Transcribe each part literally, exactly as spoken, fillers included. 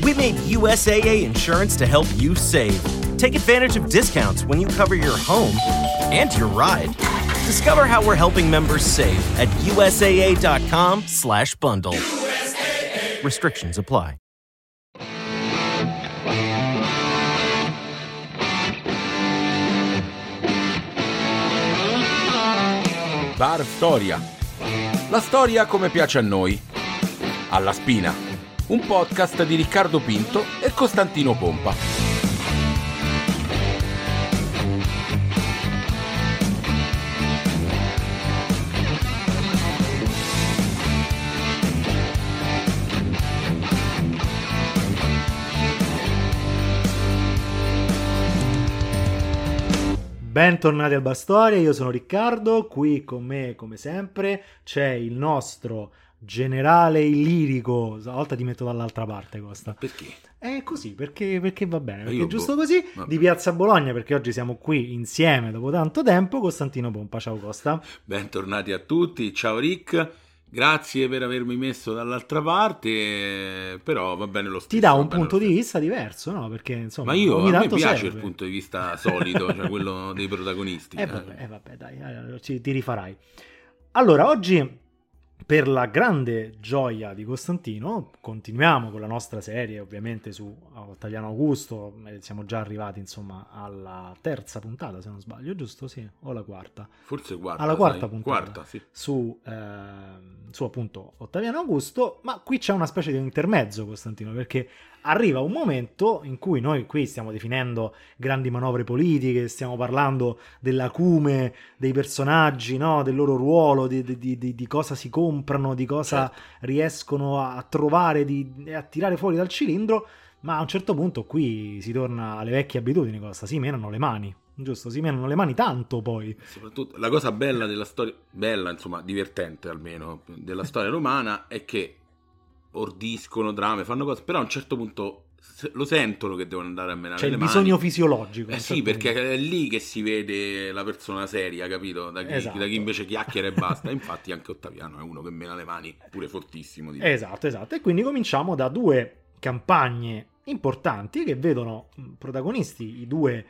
We made U S A A Insurance to help you save. Take advantage of discounts when you cover your home and your ride. Discover how we're helping members save at U S A A dot com slash bundle. U S A A. Restrictions apply. Bar Storia. La storia come piace a noi. Alla Spina. Un podcast di Riccardo Pinto e Costantino Pompa. Bentornati al Bar Storia, io sono Riccardo, qui con me come sempre c'è il nostro generale illirico, stavolta ti metto dall'altra parte Costa. Perché? È così, perché, perché va bene, perché io è giusto boh. così, Vabbè. Di Piazza Bologna, perché oggi siamo qui insieme dopo tanto tempo, Costantino Pompa, ciao Costa. Bentornati a tutti, ciao Rick. Grazie per avermi messo dall'altra parte, però va bene lo stesso. Ti dà un bene punto lo di stesso. vista diverso, no? Perché insomma, Ma io, ogni a me tanto piace serve. il punto di vista solito, cioè quello dei protagonisti. Eh vabbè, eh vabbè dai, eh, ci, ti rifarai. Allora, oggi, per la grande gioia di Costantino, continuiamo con la nostra serie, ovviamente su Ottaviano Augusto. Siamo già arrivati, insomma, alla terza puntata, se non sbaglio, giusto? Sì, o la quarta? Forse quarta. Alla quarta sai? puntata. Quarta, sì. Su, eh, su appunto Ottaviano Augusto, ma qui c'è una specie di intermezzo, Costantino, perché arriva un momento in cui noi qui stiamo definendo grandi manovre politiche, stiamo parlando dell'acume dei personaggi, no? Del loro ruolo, di, di, di, di cosa si comprano, di cosa Certo. riescono a trovare, di, a tirare fuori dal cilindro, ma a un certo punto qui si torna alle vecchie abitudini, Costa, si menano le mani, giusto? Si menano le mani tanto poi. Soprattutto la cosa bella della storia, bella insomma, divertente almeno, della storia romana è che ordiscono drame, fanno cose, però a un certo punto lo sentono che devono andare a menare C'è le il mani. bisogno fisiologico. Eh sì, perché è lì che si vede la persona seria, capito? Da chi, Esatto. da chi invece chiacchiera e basta. Infatti anche Ottaviano è uno che mena le mani, pure fortissimo. Di Esatto, esatto. E quindi cominciamo da due campagne importanti che vedono protagonisti i due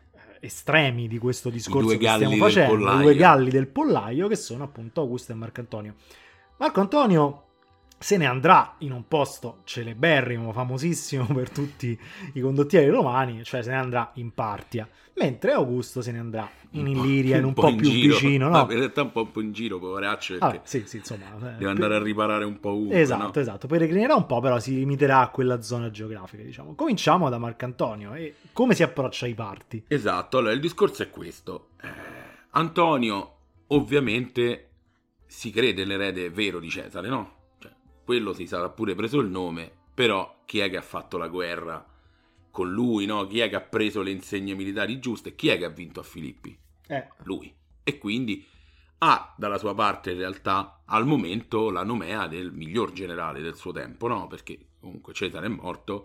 estremi di questo discorso due che galli stiamo del facendo, pollaio. i due galli del pollaio, che sono appunto Augusto e Marco Antonio. Marco Antonio se ne andrà in un posto celeberrimo, famosissimo per tutti i condottieri romani, cioè se ne andrà in Partia, mentre Augusto se ne andrà in Illiria, in un po', in più giro. vicino, no? No, in realtà un po', un po' in giro, poveraccio, perché Ah, sì, sì, insomma, deve andare a riparare un po' ovunque, esatto, no? esatto, peregrinerà un po', però si limiterà a quella zona geografica, diciamo. Cominciamo da Marcantonio e come si approccia ai parti. Esatto, allora il discorso è questo. Eh, Antonio ovviamente si crede l'erede vero di Cesare, no? Cioè, quello si sarà pure preso il nome, però chi è che ha fatto la guerra con lui, no? Chi è che ha preso le insegne militari giuste? Chi è che ha vinto a Filippi? Eh, Lui. E quindi ha dalla sua parte in realtà al momento la nomea del miglior generale del suo tempo, no? Perché comunque Cesare è morto,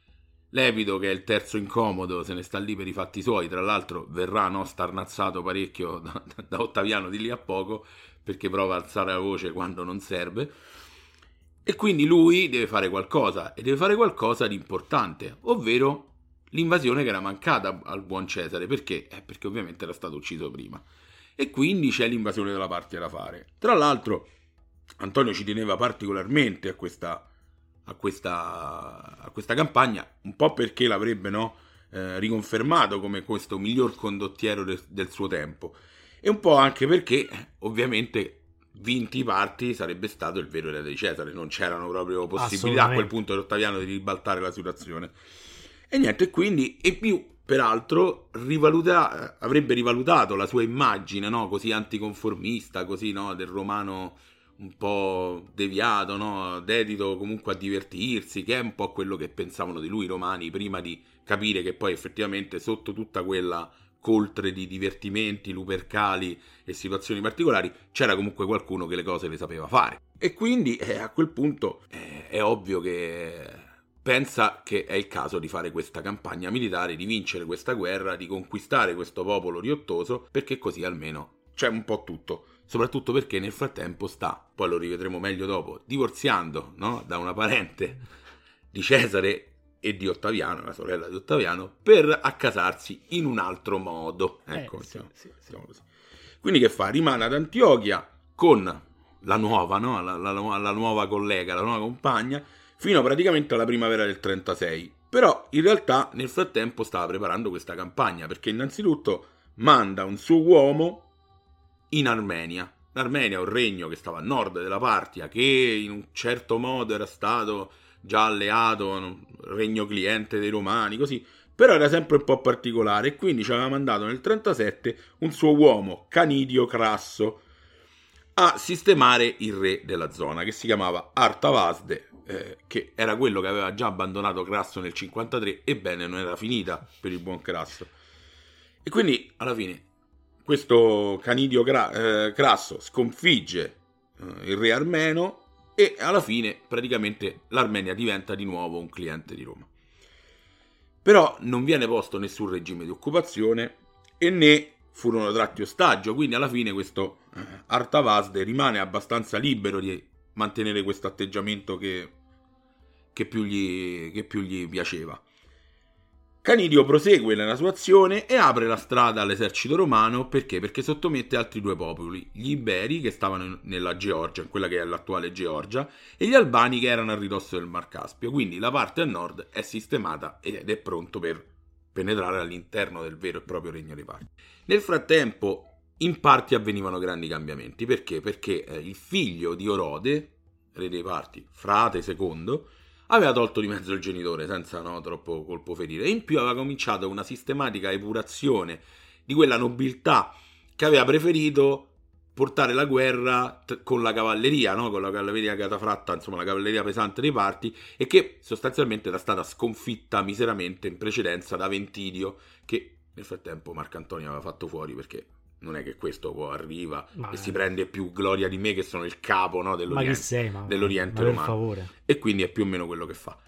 Lepido che è il terzo incomodo se ne sta lì per i fatti suoi, tra l'altro verrà no, starnazzato parecchio da, da Ottaviano di lì a poco perché prova a alzare la voce quando non serve, e quindi lui deve fare qualcosa e deve fare qualcosa di importante, ovvero l'invasione che era mancata al buon Cesare. Perché? Eh, perché ovviamente era stato ucciso prima. E quindi c'è l'invasione della Partia da fare. Tra l'altro Antonio ci teneva particolarmente a questa, a questa, a questa campagna, un po' perché l'avrebbe no, eh, riconfermato come questo miglior condottiero de, del suo tempo, e un po' anche perché ovviamente vinti i parti sarebbe stato il vero erede di Cesare, non c'erano proprio possibilità a quel punto per Ottaviano di ribaltare la situazione. E niente, quindi, e più, peraltro, rivaluta, avrebbe rivalutato la sua immagine, no? Così anticonformista, così, no? Del romano un po' deviato, no? Dedito comunque a divertirsi, che è un po' quello che pensavano di lui i romani, prima di capire che poi effettivamente sotto tutta quella coltre di divertimenti, lupercali e situazioni particolari, c'era comunque qualcuno che le cose le sapeva fare. E quindi, eh, a quel punto, eh, è ovvio che pensa che è il caso di fare questa campagna militare, di vincere questa guerra, di conquistare questo popolo riottoso, perché così almeno c'è un po' tutto. Soprattutto perché nel frattempo sta, poi lo rivedremo meglio dopo, divorziando, no? Da una parente di Cesare e di Ottaviano, la sorella di Ottaviano, per accasarsi in un altro modo. Ecco, Eh, sì, diciamo, sì, sì. diciamo così. Quindi che fa? Rimane ad Antiochia con la nuova, no? la, la, la nuova collega, la nuova compagna, fino praticamente alla primavera del trentasei. Però in realtà nel frattempo stava preparando questa campagna, perché innanzitutto manda un suo uomo in Armenia. L'Armenia è un regno che stava a nord della Partia, che in un certo modo era stato già alleato, un regno cliente dei Romani, così, però era sempre un po' particolare, e quindi ci aveva mandato nel trentasette un suo uomo, Canidio Crasso, a sistemare il re della zona, che si chiamava Artavasde, eh, che era quello che aveva già abbandonato Crasso nel cinquantatré, ebbene non era finita per il buon Crasso. E quindi alla fine questo Canidio Cra- eh, Crasso sconfigge eh, il re armeno, e alla fine praticamente l'Armenia diventa di nuovo un cliente di Roma. Però non viene posto nessun regime di occupazione e né furono tratti ostaggio, quindi alla fine questo eh, Artavasde rimane abbastanza libero di mantenere questo atteggiamento che, che, più gli, che più gli piaceva. Canidio prosegue nella sua azione e apre la strada all'esercito romano, perché? Perché sottomette altri due popoli, gli Iberi, che stavano nella Georgia, in quella che è l'attuale Georgia, e gli Albani, che erano a ridosso del Mar Caspio. Quindi la parte a nord è sistemata ed è pronto per penetrare all'interno del vero e proprio regno dei Parti. Nel frattempo in Partia avvenivano grandi cambiamenti. Perché? Perché eh, il figlio di Orode, re dei Parti, Frate secondo, aveva tolto di mezzo il genitore senza no, troppo colpo ferire, e in più aveva cominciato una sistematica epurazione di quella nobiltà che aveva preferito portare la guerra t- con la cavalleria, no? Con la cavalleria catafratta, insomma la cavalleria pesante dei Parti, e che sostanzialmente era stata sconfitta miseramente in precedenza da Ventidio, che nel frattempo Marcantonio aveva fatto fuori, perché non è che questo poi arriva ma e si prende più gloria di me, che sono il capo no, dell'Oriente, ma chi sei, ma, dell'Oriente ma romano, favore. E quindi è più o meno quello che fa.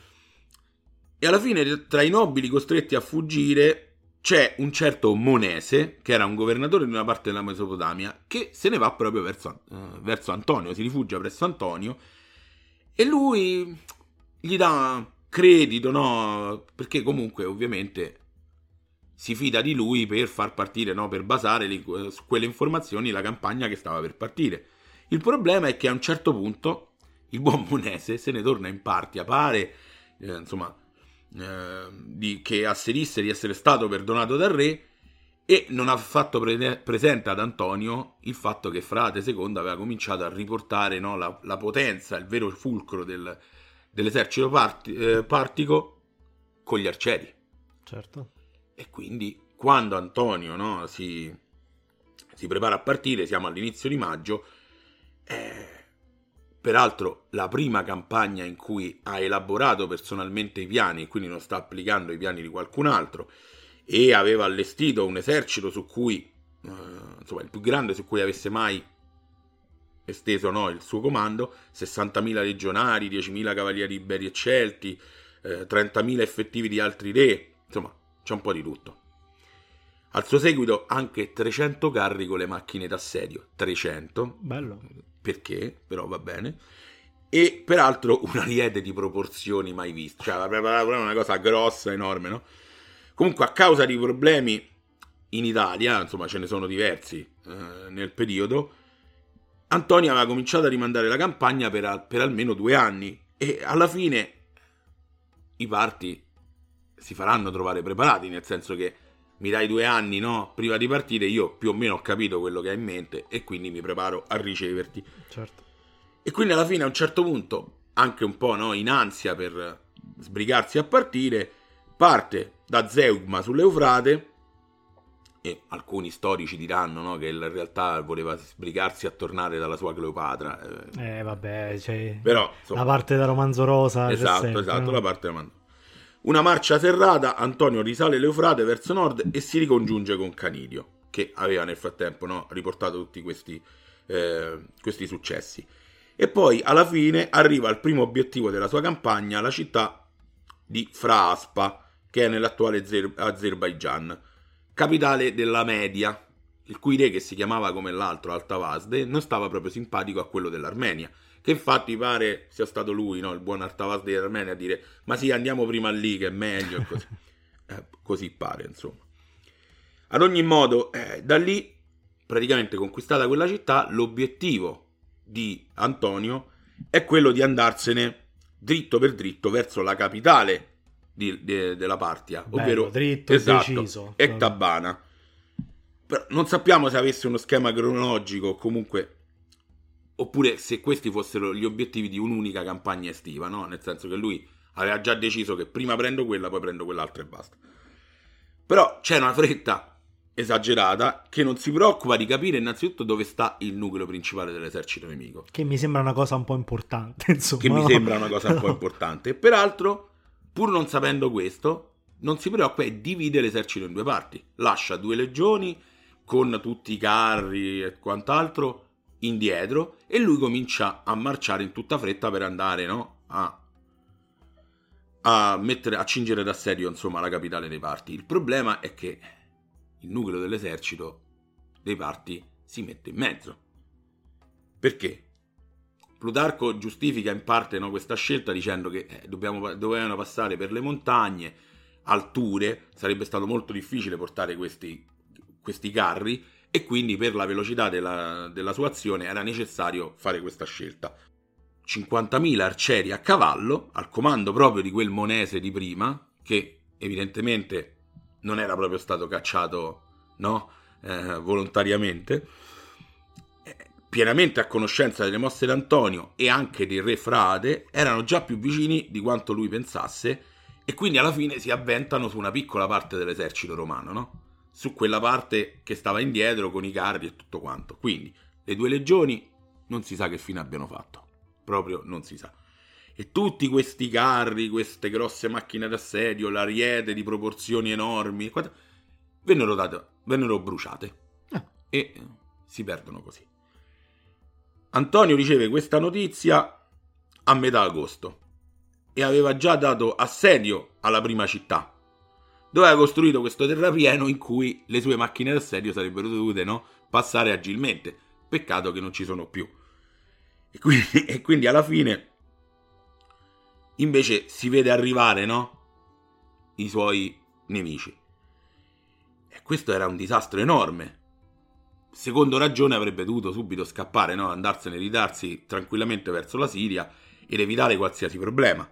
E alla fine, tra i nobili costretti a fuggire, c'è un certo Monese, che era un governatore di una parte della Mesopotamia, che se ne va proprio verso, uh, verso Antonio, si rifugia presso Antonio, e lui gli dà credito, no? Perché comunque ovviamente si fida di lui per far partire, no, per basare li, su quelle informazioni la campagna che stava per partire. Il problema è che a un certo punto il buon Monese se ne torna in Partia, pare eh, insomma eh, di, che asserisse di essere stato perdonato dal re, e non ha fatto pre- presente ad Antonio il fatto che Frate secondo aveva cominciato a riportare no, la, la potenza, il vero fulcro del, dell'esercito parti, eh, partico con gli arcieri. Certo. E quindi quando Antonio no, si, si prepara a partire, siamo all'inizio di maggio, eh, peraltro la prima campagna in cui ha elaborato personalmente i piani, e quindi non sta applicando i piani di qualcun altro, e aveva allestito un esercito su cui, eh, insomma il più grande su cui avesse mai esteso no, il suo comando, sessantamila legionari, diecimila cavalieri iberi e celti, eh, trentamila effettivi di altri re, insomma c'è un po' di tutto. Al suo seguito anche trecento carri con le macchine d'assedio, trecento. Bello. Perché? Però va bene. E peraltro un ariete di proporzioni mai viste, cioè una cosa grossa, enorme, no? Comunque a causa di problemi in Italia, insomma ce ne sono diversi eh, nel periodo, Antonio aveva cominciato a rimandare la campagna per, al- per almeno due anni, e alla fine i parti si faranno trovare preparati, nel senso che mi dai due anni, no? Prima di partire io più o meno ho capito quello che hai in mente, e quindi mi preparo a riceverti. Certo. E quindi alla fine a un certo punto, anche un po' no, in ansia per sbrigarsi a partire, parte da Zeugma sull'Eufrate, e alcuni storici diranno no, che in realtà voleva sbrigarsi a tornare dalla sua Cleopatra. Eh vabbè, cioè, Però, insomma, la parte da romanzo rosa. c'è esatto, sempre, esatto, no? la parte da romanzo. Una marcia serrata, Antonio risale l'Eufrate verso nord e si ricongiunge con Canidio, che aveva nel frattempo no, riportato tutti questi, eh, questi successi. E poi alla fine arriva al primo obiettivo della sua campagna, la città di Fraspa, che è nell'attuale Azer- Azerbaigian, capitale della Media, il cui re, che si chiamava come l'altro Altavasde, non stava proprio simpatico a quello dell'Armenia, che infatti pare sia stato lui, no, il buon Artavas degli Armeni, a dire ma sì, andiamo prima lì che è meglio, e così. eh, così pare, insomma. Ad ogni modo, eh, da lì, praticamente conquistata quella città, l'obiettivo di Antonio è quello di andarsene dritto per dritto verso la capitale di, de, della Partia, Bello, ovvero dritto esatto, e deciso. Ecbatana. Però non sappiamo se avesse uno schema cronologico o comunque, oppure se questi fossero gli obiettivi di un'unica campagna estiva, no? Nel senso che lui aveva già deciso che prima prendo quella, poi prendo quell'altra e basta. Però c'è una fretta esagerata che non si preoccupa di capire innanzitutto dove sta il nucleo principale dell'esercito nemico. Che mi sembra una cosa un po' importante, insomma. Che mi no? sembra una cosa un po' importante. E peraltro, pur non sapendo questo, non si preoccupa e divide l'esercito in due parti. Lascia due legioni con tutti i carri e quant'altro indietro e lui comincia a marciare in tutta fretta per andare, no, a, a mettere, a cingere d'assedio, insomma, la capitale dei Parti. Il problema è che il nucleo dell'esercito dei Parti si mette in mezzo. Perché? Plutarco giustifica in parte, no, questa scelta dicendo che eh, dobbiamo, dovevano passare per le montagne, alture, sarebbe stato molto difficile portare questi, questi carri e quindi per la velocità della, della sua azione era necessario fare questa scelta. cinquantamila arcieri a cavallo, al comando proprio di quel monese di prima, che evidentemente non era proprio stato cacciato, no, eh, volontariamente, eh, pienamente a conoscenza delle mosse d'Antonio e anche del re Frade, erano già più vicini di quanto lui pensasse e quindi alla fine si avventano su una piccola parte dell'esercito romano, no? Su quella parte che stava indietro con i carri e tutto quanto. Quindi le due legioni non si sa che fine abbiano fatto, proprio non si sa. E tutti questi carri, queste grosse macchine d'assedio, l'ariete di proporzioni enormi, vennero date, vennero bruciate eh. e si perdono così. Antonio riceve questa notizia a metà agosto e aveva già dato assedio alla prima città, dove aveva costruito questo terrapieno in cui le sue macchine d'assedio sarebbero dovute, no, passare agilmente. Peccato che non ci sono più. E quindi, e quindi alla fine invece si vede arrivare, no, i suoi nemici. E questo era un disastro enorme. Secondo ragione avrebbe dovuto subito scappare, no, andarsene, ridarsi tranquillamente verso la Siria ed evitare qualsiasi problema.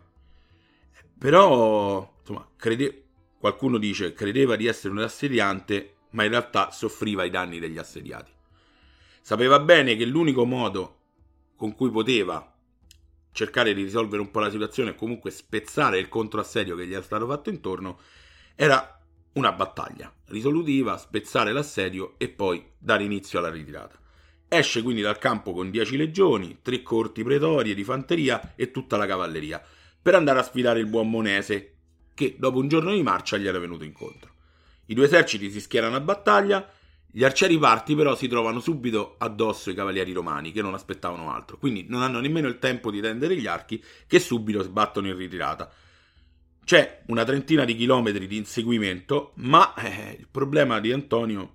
Però, insomma, crede... qualcuno dice credeva di essere un assediante, ma in realtà soffriva i danni degli assediati. Sapeva bene che l'unico modo con cui poteva cercare di risolvere un po' la situazione e comunque spezzare il controassedio che gli era stato fatto intorno era una battaglia risolutiva, spezzare l'assedio e poi dare inizio alla ritirata. Esce quindi dal campo con dieci legioni, tre corti pretorie di fanteria e tutta la cavalleria per andare a sfidare il buon Monese, che dopo un giorno di marcia gli era venuto incontro. I due eserciti si schierano a battaglia, gli arcieri parti però si trovano subito addosso ai cavalieri romani che non aspettavano altro, quindi non hanno nemmeno il tempo di tendere gli archi che subito sbattono in ritirata. C'è una trentina di chilometri di inseguimento, ma eh, il problema di Antonio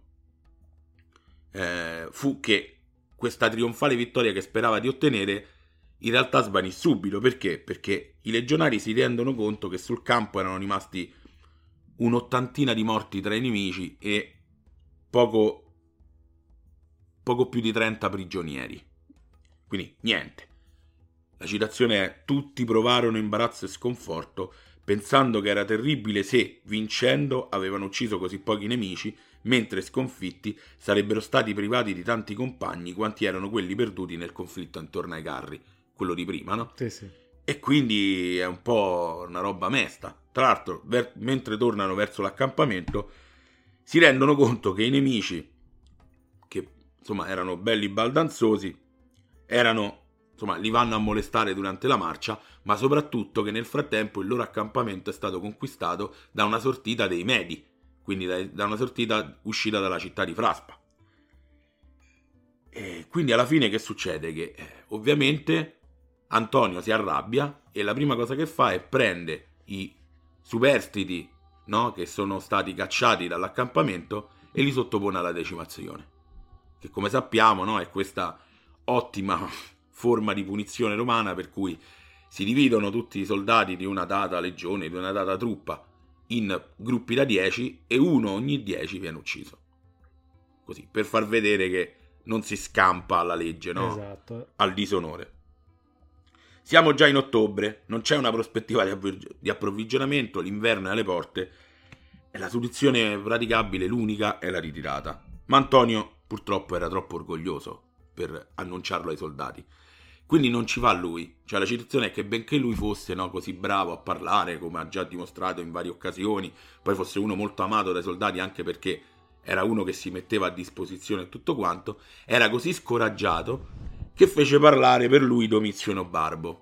eh, fu che questa trionfale vittoria che sperava di ottenere in realtà svanì subito. Perché? Perché i legionari si rendono conto che sul campo erano rimasti un'ottantina di morti tra i nemici e poco, poco più di trenta prigionieri. Quindi niente. La citazione è: tutti provarono imbarazzo e sconforto, pensando che era terribile se, vincendo, avevano ucciso così pochi nemici, mentre sconfitti sarebbero stati privati di tanti compagni quanti erano quelli perduti nel conflitto intorno ai carri, quello di prima, no? Sì, sì. E quindi è un po' una roba mesta. Tra l'altro, ver- mentre tornano verso l'accampamento, si rendono conto che i nemici, che insomma erano belli baldanzosi, erano, insomma, li vanno a molestare durante la marcia, ma soprattutto che nel frattempo il loro accampamento è stato conquistato da una sortita dei Medi, quindi da, da una sortita uscita dalla città di Fraspa. E quindi alla fine che succede? Che eh, ovviamente Antonio si arrabbia e la prima cosa che fa è prende i superstiti, no, che sono stati cacciati dall'accampamento e li sottopone alla decimazione, che come sappiamo, no, è questa ottima forma di punizione romana per cui si dividono tutti i soldati di una data legione, di una data truppa, in gruppi da dieci e uno ogni dieci viene ucciso. Così, per far vedere che non si scampa alla legge, no? Esatto. Al disonore. Siamo già in ottobre, non c'è una prospettiva di, avv- di approvvigionamento, l'inverno è alle porte e la soluzione praticabile, l'unica, è la ritirata. Ma Antonio purtroppo era troppo orgoglioso per annunciarlo ai soldati, quindi non ci va lui. Cioè la situazione è che benché lui fosse, no, così bravo a parlare, come ha già dimostrato in varie occasioni, poi fosse uno molto amato dai soldati anche perché era uno che si metteva a disposizione e tutto quanto, era così scoraggiato che fece parlare per lui Domizio Enobarbo.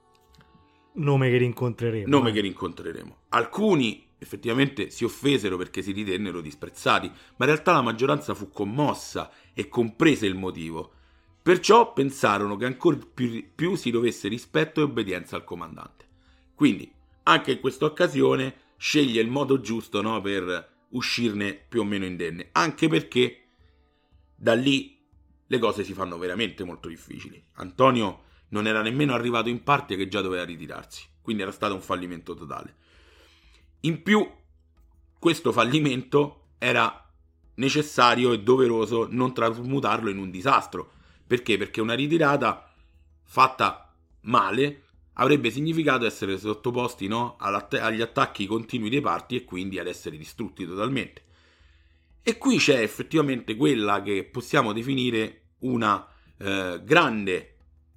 Nome che rincontreremo. Nome eh. che rincontreremo. Alcuni effettivamente si offesero perché si ritennero disprezzati, ma in realtà la maggioranza fu commossa e comprese il motivo. Perciò pensarono che ancora più, più si dovesse rispetto e obbedienza al comandante. Quindi, anche in questa occasione, sceglie il modo giusto, no, per uscirne più o meno indenne, anche perché da lì le cose si fanno veramente molto difficili. Antonio non era nemmeno arrivato in parte che già doveva ritirarsi, quindi era stato un fallimento totale. In più, questo fallimento era necessario e doveroso non trasmutarlo in un disastro. Perché? Perché una ritirata fatta male avrebbe significato essere sottoposti, no, agli attacchi continui dei parti e quindi ad essere distrutti totalmente. E qui c'è effettivamente quella che possiamo definire una eh, grande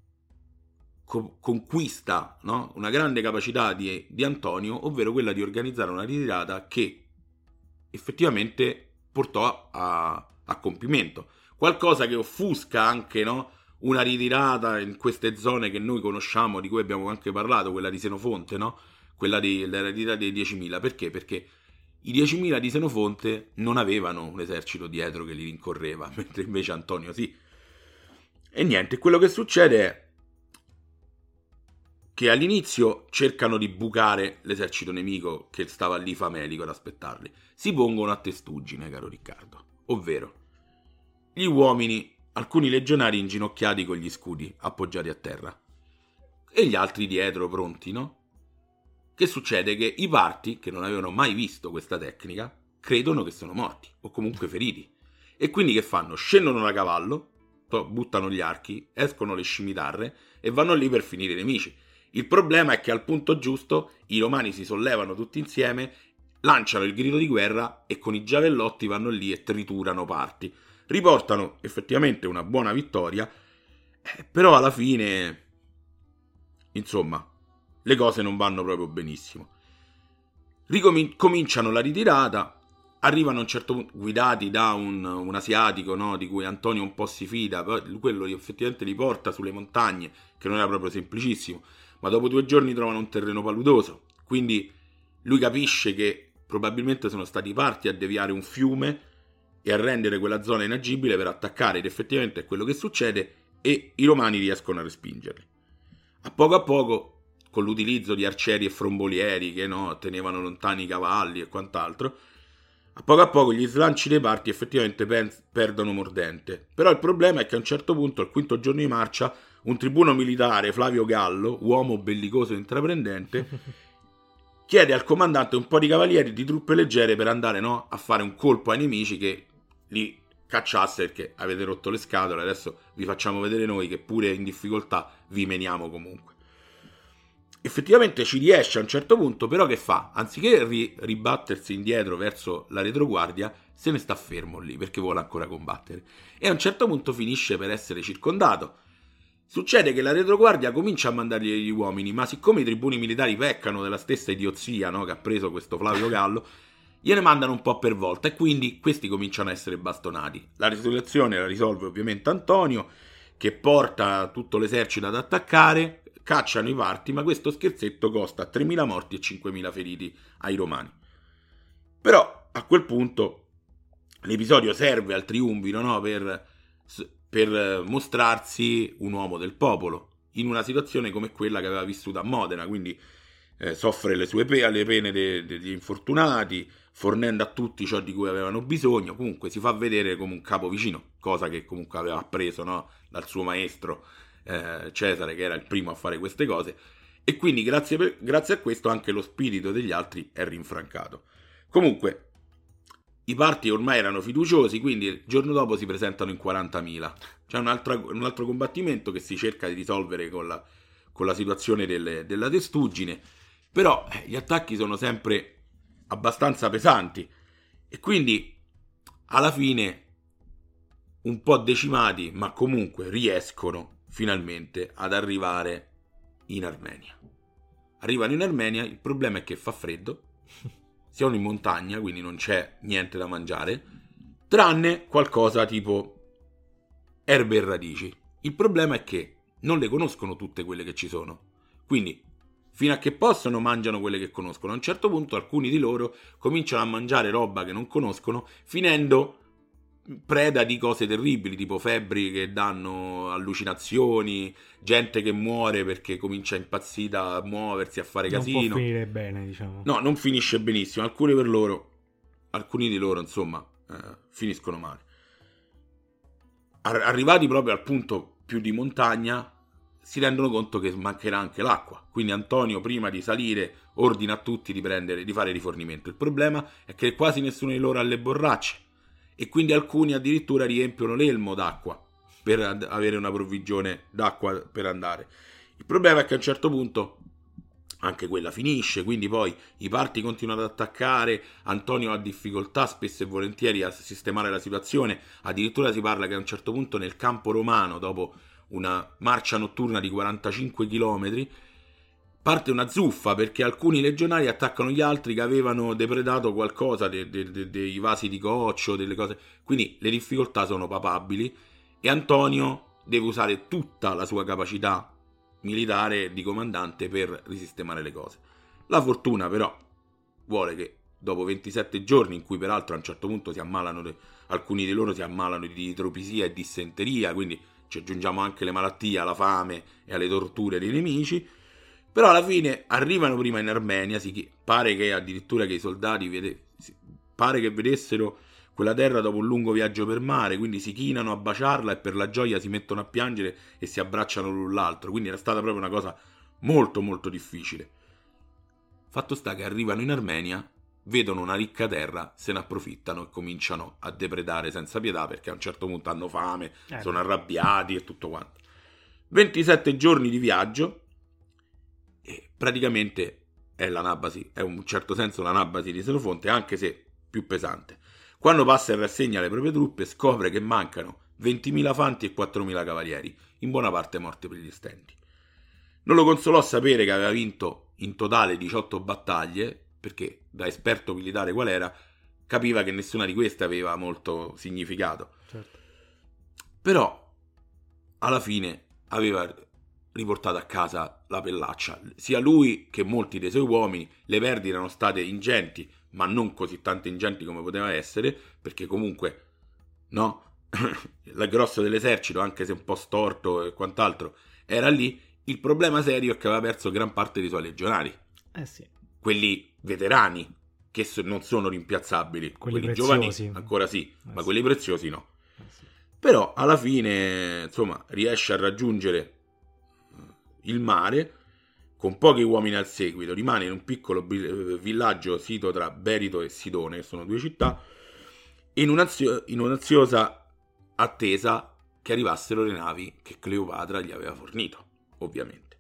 co- conquista, no? Una grande capacità di, di Antonio, ovvero quella di organizzare una ritirata che effettivamente portò a, a compimento. Qualcosa che offusca anche, no, una ritirata in queste zone che noi conosciamo, di cui abbiamo anche parlato, quella di Senofonte, no? Quella di, della ritirata dei diecimila. Perché? Perché i diecimila di Senofonte non avevano un esercito dietro che li rincorreva, mentre invece Antonio sì. E niente, quello che succede è che all'inizio cercano di bucare l'esercito nemico che stava lì famelico ad aspettarli. Si pongono a testuggine, caro Riccardo, ovvero gli uomini, alcuni legionari inginocchiati con gli scudi appoggiati a terra e gli altri dietro pronti, no? Che succede? Che i parti, che non avevano mai visto questa tecnica, credono che sono morti o comunque feriti. E quindi che fanno? Scendono da cavallo, buttano gli archi, escono le scimitarre e vanno lì per finire i nemici. Il problema è che al punto giusto i romani si sollevano tutti insieme, lanciano il grido di guerra e con i giavellotti vanno lì e triturano parti. Riportano effettivamente una buona vittoria, eh, però alla fine, insomma, le cose non vanno proprio benissimo. Ricominciano la ritirata, arrivano a un certo punto, guidati da un, un asiatico, no, di cui Antonio un po' si fida, quello effettivamente li porta sulle montagne, che non era proprio semplicissimo, ma dopo due giorni trovano un terreno paludoso, quindi lui capisce che probabilmente sono stati i parti a deviare un fiume e a rendere quella zona inagibile per attaccare, ed effettivamente è quello che succede, e i romani riescono a respingerli. A poco a poco, con l'utilizzo di arcieri e frombolieri che, no, tenevano lontani i cavalli e quant'altro, a poco a poco gli slanci dei parti effettivamente pen- perdono mordente. Però il problema è che a un certo punto, al quinto giorno di marcia, un tribuno militare, Flavio Gallo, uomo bellicoso e intraprendente, chiede al comandante un po' di cavalieri di truppe leggere per andare, no, a fare un colpo ai nemici che li cacciasse, perché avete rotto le scatole, adesso vi facciamo vedere noi che pure in difficoltà vi meniamo comunque. Effettivamente ci riesce a un certo punto, però che fa? Anziché ri- ribattersi indietro verso la retroguardia, se ne sta fermo lì perché vuole ancora combattere. E a un certo punto finisce per essere circondato. Succede che la retroguardia comincia a mandargli gli uomini, ma siccome i tribuni militari peccano della stessa idiozia, no, che ha preso questo Flavio Gallo, gliene mandano un po' per volta e quindi questi cominciano a essere bastonati. La situazione la risolve ovviamente Antonio, che porta tutto l'esercito ad attaccare, cacciano i parti, ma questo scherzetto costa tremila morti e cinquemila feriti ai romani. Però a quel punto l'episodio serve al triumviro, no, per, per mostrarsi un uomo del popolo in una situazione come quella che aveva vissuto a Modena, quindi eh, soffre le sue pe- le pene de- degli infortunati, fornendo a tutti ciò di cui avevano bisogno. Comunque si fa vedere come un capo vicino, cosa che comunque aveva appreso, no, dal suo maestro eh, Cesare, che era il primo a fare queste cose, e quindi grazie, per, grazie a questo anche lo spirito degli altri è rinfrancato. Comunque i parti ormai erano fiduciosi, quindi il giorno dopo si presentano in quarantamila. C'è un altro, un altro combattimento che si cerca di risolvere con la, con la situazione delle, della testuggine, però eh, gli attacchi sono sempre abbastanza pesanti e quindi alla fine un po' decimati, ma comunque riescono finalmente ad arrivare in Armenia. Arrivano in Armenia, il problema è che fa freddo, siamo in montagna, quindi non c'è niente da mangiare, tranne qualcosa tipo erbe e radici. Il problema è che non le conoscono tutte quelle che ci sono, quindi fino a che possono mangiano quelle che conoscono. A un certo punto alcuni di loro cominciano a mangiare roba che non conoscono, finendo preda di cose terribili, tipo febbri che danno allucinazioni, gente che muore perché comincia impazzita a muoversi, a fare casino. Non può finire bene, diciamo. No, non finisce benissimo. Alcuni per loro, alcuni di loro, insomma, eh, finiscono male. Arrivati proprio al punto più di montagna, si rendono conto che mancherà anche l'acqua. Quindi Antonio, prima di salire, ordina a tutti di prendere, di fare rifornimento. Il problema è che quasi nessuno di loro ha le borracce, e quindi alcuni addirittura riempiono l'elmo d'acqua per ad- avere una provvigione d'acqua per andare. Il problema è che a un certo punto anche quella finisce, quindi poi i parti continuano ad attaccare, Antonio ha difficoltà spesso e volentieri a sistemare la situazione, addirittura si parla che a un certo punto nel campo romano, dopo una marcia notturna di quarantacinque chilometri, parte una zuffa perché alcuni legionari attaccano gli altri che avevano depredato qualcosa, de, de, de, dei vasi di coccio, delle cose. Quindi le difficoltà sono papabili e Antonio deve usare tutta la sua capacità militare di comandante per risistemare le cose. La fortuna però vuole che dopo ventisette giorni, in cui peraltro a un certo punto si ammalano, de, alcuni di loro si ammalano di idropisia e dissenteria, quindi ci aggiungiamo anche le malattie, alla fame e alle torture dei nemici. Però alla fine arrivano prima in Armenia, si pare che addirittura che i soldati vede, pare che vedessero quella terra dopo un lungo viaggio per mare, quindi si chinano a baciarla e per la gioia si mettono a piangere e si abbracciano l'un l'altro, quindi era stata proprio una cosa molto molto difficile. Fatto sta che arrivano in Armenia, vedono una ricca terra, se ne approfittano e cominciano a depredare senza pietà perché a un certo punto hanno fame, eh. sono arrabbiati e tutto quanto. ventisette giorni di viaggio, e praticamente è l'anabasi, è in un certo senso l'anabasi di Senofonte, anche se più pesante. Quando passa in rassegna le proprie truppe, scopre che mancano ventimila fanti e quattromila cavalieri, in buona parte morti per gli stenti. Non lo consolò sapere che aveva vinto in totale diciotto battaglie, perché da esperto militare qual era, capiva che nessuna di queste aveva molto significato. Certo. Però alla fine aveva riportato a casa la pellaccia, sia lui che molti dei suoi uomini. Le perdite erano state ingenti, ma non così tante ingenti come poteva essere, perché comunque no, il grosso dell'esercito, anche se un po' storto e quant'altro, era lì. Il problema serio è che aveva perso gran parte dei suoi legionari, eh sì. quelli veterani che non sono rimpiazzabili, quelli, quelli giovani ancora sì, eh ma sì. quelli preziosi no. Eh sì. Però alla fine insomma riesce a raggiungere il mare con pochi uomini al seguito, rimane in un piccolo villaggio sito tra Berito e Sidone, che sono due città, in, un'anzio- in un'ansiosa attesa che arrivassero le navi che Cleopatra gli aveva fornito, ovviamente.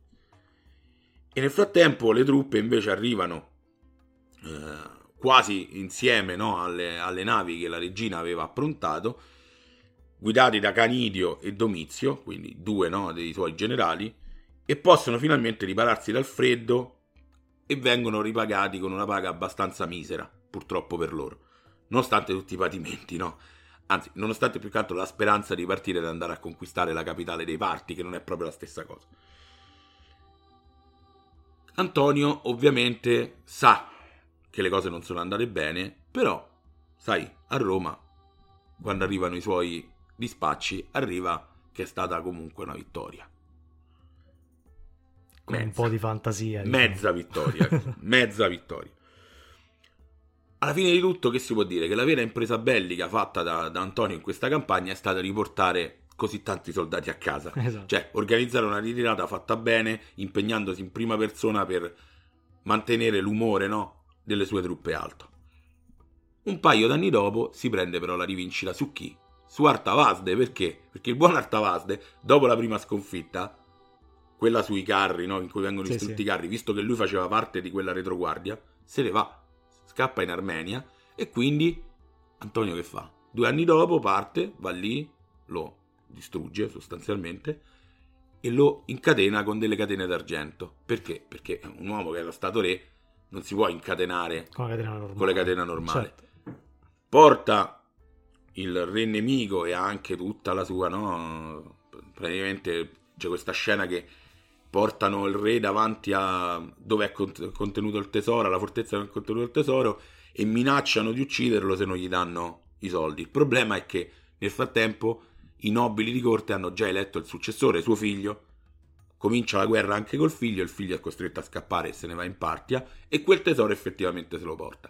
E nel frattempo le truppe invece arrivano eh, quasi insieme, no, alle, alle navi che la regina aveva approntato, guidati da Canidio e Domizio, quindi due, no, dei suoi generali, e possono finalmente ripararsi dal freddo e vengono ripagati con una paga abbastanza misera, purtroppo per loro, nonostante tutti i patimenti, no? Anzi, nonostante più che altro la speranza di partire ed andare a conquistare la capitale dei Parti, che non è proprio la stessa cosa. Antonio ovviamente sa che le cose non sono andate bene, però, sai, a Roma, quando arrivano i suoi dispacci, arriva che è stata comunque una vittoria. Con mezza, un po' di fantasia, diciamo. Mezza vittoria, mezza vittoria. Alla fine di tutto, che si può dire? Che la vera impresa bellica fatta da, da Antonio in questa campagna è stata riportare così tanti soldati a casa. Esatto. Cioè, organizzare una ritirata fatta bene, impegnandosi in prima persona per mantenere l'umore, no, delle sue truppe alto. Un paio d'anni dopo si prende però la rivincita su chi? Su Artavasde. Perché? Perché il buon Artavasde, dopo la prima sconfitta, quella sui carri, no, in cui vengono Sì, distrutti sì. i carri, visto che lui faceva parte di quella retroguardia, se ne va, scappa in Armenia, e quindi Antonio che fa? Due anni dopo parte, va lì, lo distrugge sostanzialmente e lo incatena con delle catene d'argento. Perché? Perché un uomo che era stato re non si può incatenare Con la catena normale. con le catene normali. Certo. Porta il re nemico e anche tutta la sua, no? Praticamente c'è questa scena che portano il re davanti a dove è contenuto il tesoro, alla fortezza dove è contenuto il tesoro, e minacciano di ucciderlo se non gli danno i soldi. Il problema è che nel frattempo i nobili di corte hanno già eletto il successore, suo figlio. Comincia la guerra anche col figlio, il figlio è costretto a scappare e se ne va in Partia, e quel tesoro effettivamente se lo porta.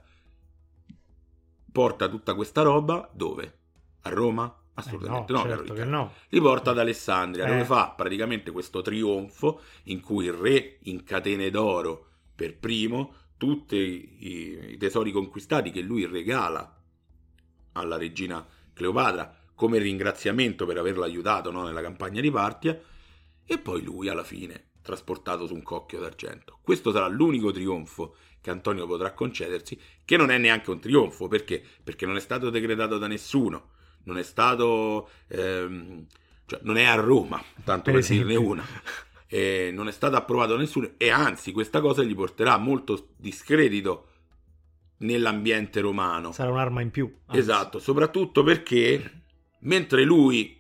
Porta tutta questa roba dove? A Roma? Assolutamente Eh no, no, certo caro che Riccardo. no. Li porta ad Alessandria, Eh. dove fa praticamente questo trionfo in cui il re in catene d'oro per primo tutti i, i tesori conquistati che lui regala alla regina Cleopatra come ringraziamento per averla aiutato, no, nella campagna di Partia, e poi lui alla fine trasportato su un cocchio d'argento. Questo sarà l'unico trionfo che Antonio potrà concedersi, che non è neanche un trionfo. Perché? Perché non è stato decretato da nessuno, non è stato ehm, cioè non è a Roma, tanto per, Per dirne esempio. una, e non è stato approvato da nessuno, e anzi questa cosa gli porterà molto discredito nell'ambiente romano. Sarà un'arma in più. Anzi. Esatto, soprattutto perché mentre lui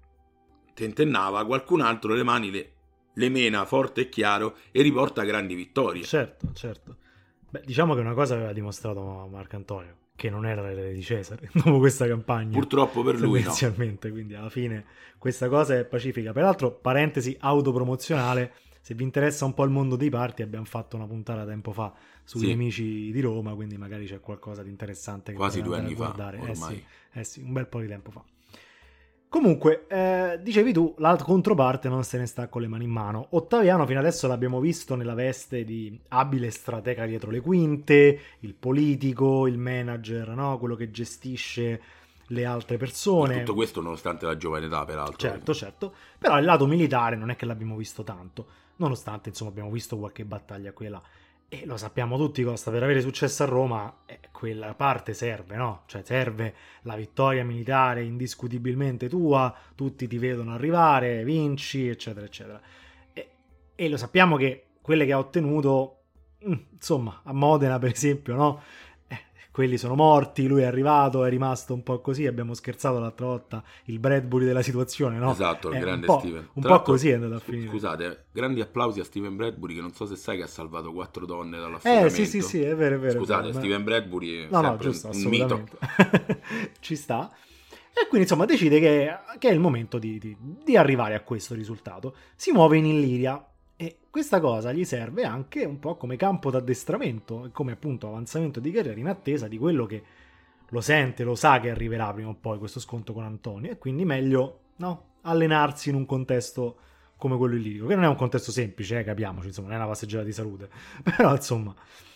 tentennava, qualcun altro le mani le, le mena forte e chiaro e riporta grandi vittorie. Certo, certo. Beh, diciamo che una cosa aveva dimostrato Marco Antonio, che non era l'erede di Cesare dopo questa campagna. Purtroppo per lui no. Tendenzialmente, quindi alla fine questa cosa è pacifica. Peraltro, parentesi autopromozionale, se vi interessa un po' il mondo dei parti, abbiamo fatto una puntata tempo fa sui Sì. nemici di Roma, quindi magari c'è qualcosa di interessante che Quasi potete due andare anni a fa, guardare. Eh ormai. sì, eh sì, un bel po' di tempo fa. Comunque, eh, dicevi tu, la controparte non se ne sta con le mani in mano. Ottaviano fino adesso l'abbiamo visto nella veste di abile stratega dietro le quinte, il politico, il manager, no? Quello che gestisce le altre persone. Tutto questo nonostante la giovane età, peraltro. Certo, certo. Però il lato militare non è che l'abbiamo visto tanto, nonostante insomma abbiamo visto qualche battaglia qui e là. E lo sappiamo tutti, Costa, per avere successo a Roma eh, quella parte serve, no? Cioè serve la vittoria militare indiscutibilmente tua, tutti ti vedono arrivare, vinci, eccetera, eccetera. E, e lo sappiamo che quelle che ha ottenuto, insomma, a Modena per esempio, no? Eh, quelli sono morti, lui è arrivato, è rimasto un po' così, abbiamo scherzato l'altra volta, il Bradbury della situazione, no? Esatto, il Eh, grande un po', Steven. Un Tra po' l'altro, così è andato a scu- finire. Scusate, grandi applausi a Steven Bradbury, che non so se sai che ha salvato quattro donne dall'affogamento. Eh sì sì sì, è vero, è vero. Scusate, è vero, Steven Bradbury è no, no, sempre giusto, un, un mito. assolutamente. Ci sta. E quindi insomma decide che, che è il momento di, di, di arrivare a questo risultato. Si muove in Illiria e questa cosa gli serve anche un po' come campo d'addestramento, come appunto avanzamento di carriera in attesa di quello che lo sente, lo sa che arriverà prima o poi questo scontro con Antonio, e quindi meglio, no, allenarsi in un contesto come quello illirico, che non è un contesto semplice, eh, capiamoci, insomma, non è una passeggiata di salute, però insomma.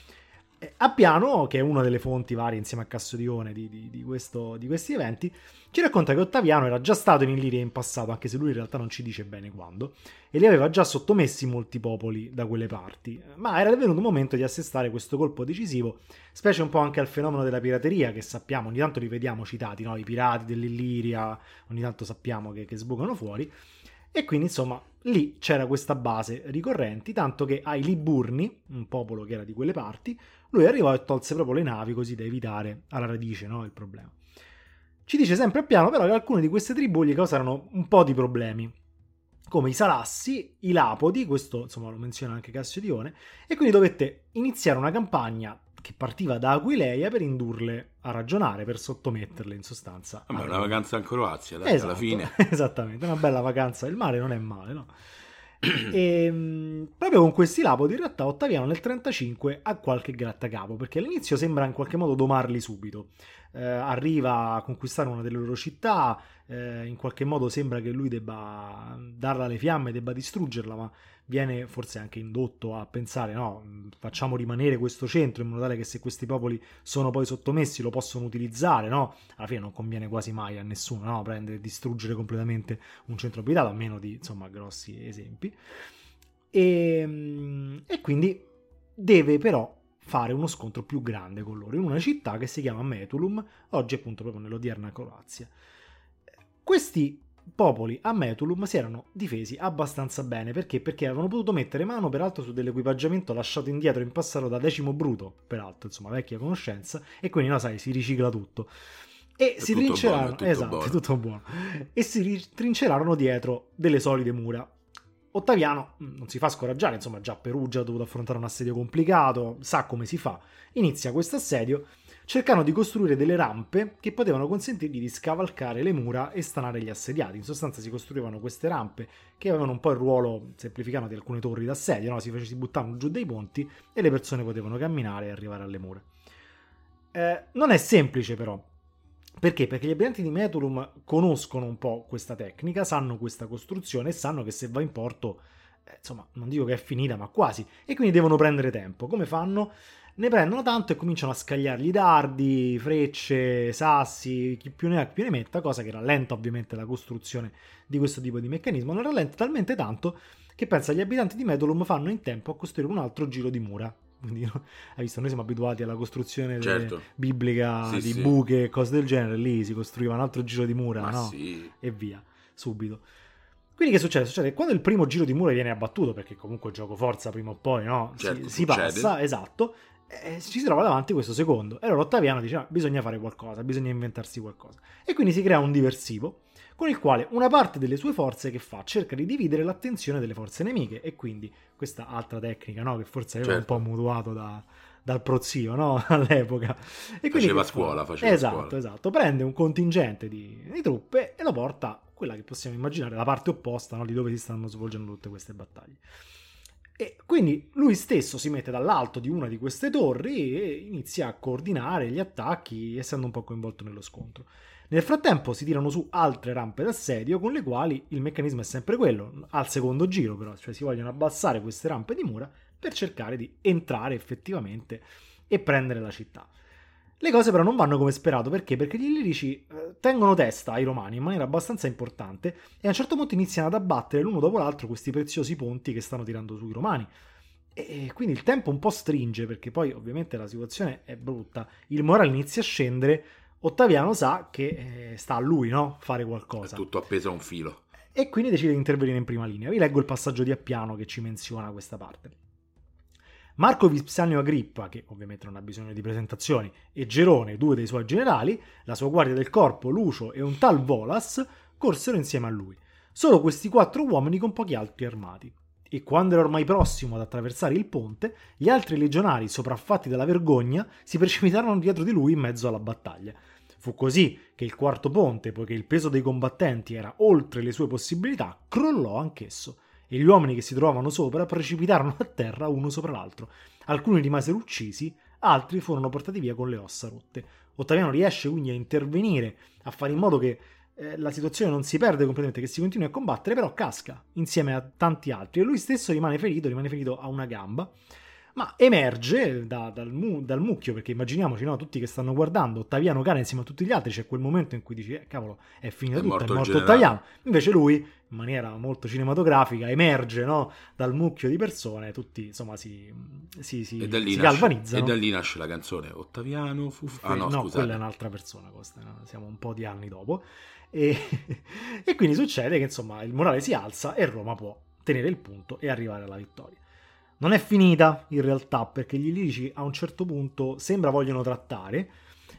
Appiano, che è una delle fonti varie insieme a Cassodione di, di, di, questo, di questi eventi, ci racconta che Ottaviano era già stato in Illiria in passato, anche se lui in realtà non ci dice bene quando, e li aveva già sottomessi molti popoli da quelle parti, ma era venuto il momento di assestare questo colpo decisivo, specie un po' anche al fenomeno della pirateria, che sappiamo, ogni tanto li vediamo citati, no? I pirati dell'Illiria, ogni tanto sappiamo che, che sbucano fuori, e quindi insomma lì c'era questa base ricorrenti, tanto che ai Liburni, un popolo che era di quelle parti, lui arrivò e tolse proprio le navi così da evitare alla radice, no, il problema. Ci dice sempre Appiano però che alcune di queste tribù gli causarono un po' di problemi, come i Salassi, i Lapodi, questo insomma lo menziona anche Cassodione, e quindi dovette iniziare una campagna che partiva da Aquileia per indurle a ragionare, per sottometterle in sostanza. Vabbè, una vacanza in Croazia, dai, Esatto, alla fine. Esattamente, una bella vacanza, il mare non è male, no? E mh, proprio con questi lapodi in realtà Ottaviano nel trentacinque ha qualche grattacapo, perché all'inizio sembra in qualche modo domarli subito. Eh, arriva a conquistare una delle loro città, eh, in qualche modo sembra che lui debba darla alle fiamme, debba distruggerla, ma viene forse anche indotto a pensare no, facciamo rimanere questo centro in modo tale che se questi popoli sono poi sottomessi lo possono utilizzare, no? Alla fine non conviene quasi mai a nessuno, no? Prendere e distruggere completamente un centro abitato, a meno di insomma grossi esempi. E, e quindi deve però fare uno scontro più grande con loro in una città che si chiama Metulum, oggi appunto proprio nell'odierna Croazia. Questi popoli a Metulum si erano difesi abbastanza bene, perché? Perché avevano potuto mettere mano peraltro su dell'equipaggiamento lasciato indietro in passato da Decimo Bruto, peraltro insomma vecchia conoscenza, e quindi no sai si ricicla tutto. E È si tutto trincerarono, buono, è tutto esatto, buono. è tutto buono. E si trincerarono dietro delle solide mura. Ottaviano non si fa scoraggiare, insomma già Perugia ha dovuto affrontare un assedio complicato, sa come si fa, inizia questo assedio, cercano di costruire delle rampe che potevano consentirgli di scavalcare le mura e stanare gli assediati. In sostanza si costruivano queste rampe che avevano un po' il ruolo, semplificando, di alcune torri d'assedio, no? si, si buttavano giù dei ponti e le persone potevano camminare e arrivare alle mura. Eh, non è semplice però. Perché? Perché gli abitanti di Metulum conoscono un po' questa tecnica, sanno questa costruzione e sanno che se va in porto, eh, insomma, non dico che è finita, ma quasi, e quindi devono prendere tempo. Come fanno? Ne prendono tanto e cominciano a scagliargli dardi, frecce, sassi, chi più ne ha più ne metta, cosa che rallenta ovviamente la costruzione di questo tipo di meccanismo. Non rallenta talmente tanto che pensa gli abitanti di Metulum fanno in tempo a costruire un altro giro di mura. Quindi, no? Hai visto, noi siamo abituati alla costruzione Certo. biblica Sì, di sì. buche e cose del genere, lì si costruiva un altro giro di mura, Ma no? sì. E via, subito. Quindi che succede? Succede che quando il primo giro di mura viene abbattuto, perché comunque gioco forza prima o poi, no? Certo, si, si succede. passa, esatto, e ci si trova davanti questo secondo. E allora Ottaviano dice, ah, bisogna fare qualcosa, bisogna inventarsi qualcosa. E quindi si crea un diversivo, con il quale una parte delle sue forze che fa? Cerca di dividere l'attenzione delle forze nemiche, e quindi questa altra tecnica, no? Che forse aveva Certo. un po' mutuato da, dal prozio, no? All'epoca. E quindi Faceva che fa? scuola, faceva esatto, scuola. esatto. Prende un contingente di, di truppe e lo porta quella che possiamo immaginare la parte opposta, no? Di dove si stanno svolgendo tutte queste battaglie. E quindi lui stesso si mette dall'alto di una di queste torri e inizia a coordinare gli attacchi, essendo un po' coinvolto nello scontro. Nel frattempo si tirano su altre rampe d'assedio con le quali il meccanismo è sempre quello, al secondo giro però, cioè si vogliono abbassare queste rampe di mura per cercare di entrare effettivamente e prendere la città. Le cose però non vanno come sperato, perché? Perché gli illirici eh, tengono testa ai romani in maniera abbastanza importante e a un certo punto iniziano ad abbattere l'uno dopo l'altro questi preziosi ponti che stanno tirando sui romani. E quindi il tempo un po' stringe, perché poi ovviamente la situazione è brutta, il morale inizia a scendere. Ottaviano sa che eh, sta a lui, no? Fare qualcosa. È tutto appeso a un filo. E quindi decide di intervenire in prima linea. Vi leggo il passaggio di Appiano che ci menziona questa parte. Marco Vipsanio Agrippa, che ovviamente non ha bisogno di presentazioni, e Gerone, due dei suoi generali, la sua guardia del corpo, Lucio e un tal Volas, corsero insieme a lui. Solo questi quattro uomini con pochi altri armati. E quando era ormai prossimo ad attraversare il ponte, gli altri legionari, sopraffatti dalla vergogna, si precipitarono dietro di lui in mezzo alla battaglia. Fu così che il quarto ponte, poiché il peso dei combattenti era oltre le sue possibilità, crollò anch'esso, e gli uomini che si trovavano sopra precipitarono a terra uno sopra l'altro. Alcuni rimasero uccisi, altri furono portati via con le ossa rotte. Ottaviano riesce quindi a intervenire, a fare in modo che eh, la situazione non si perde completamente, che si continui a combattere, però casca insieme a tanti altri e lui stesso rimane ferito, rimane ferito a una gamba. Ma emerge da, dal, mu, dal mucchio, perché immaginiamoci, no, tutti che stanno guardando, Ottaviano cade insieme a tutti gli altri, c'è quel momento in cui dici, eh, cavolo, è finito È tutto, morto è il morto generale. Ottaviano. Invece lui, in maniera molto cinematografica, emerge, no, dal mucchio di persone, tutti, insomma, si, si, si, E da lì si nasce, galvanizzano. e da lì nasce la canzone Ottaviano fu... Ah no, no, scusate. quella è un'altra persona, Costa, no? Siamo un po' di anni dopo. E, e quindi succede che, insomma, il morale si alza e Roma può tenere il punto e arrivare alla vittoria. Non è finita in realtà, perché gli illirici a un certo punto sembra vogliono trattare.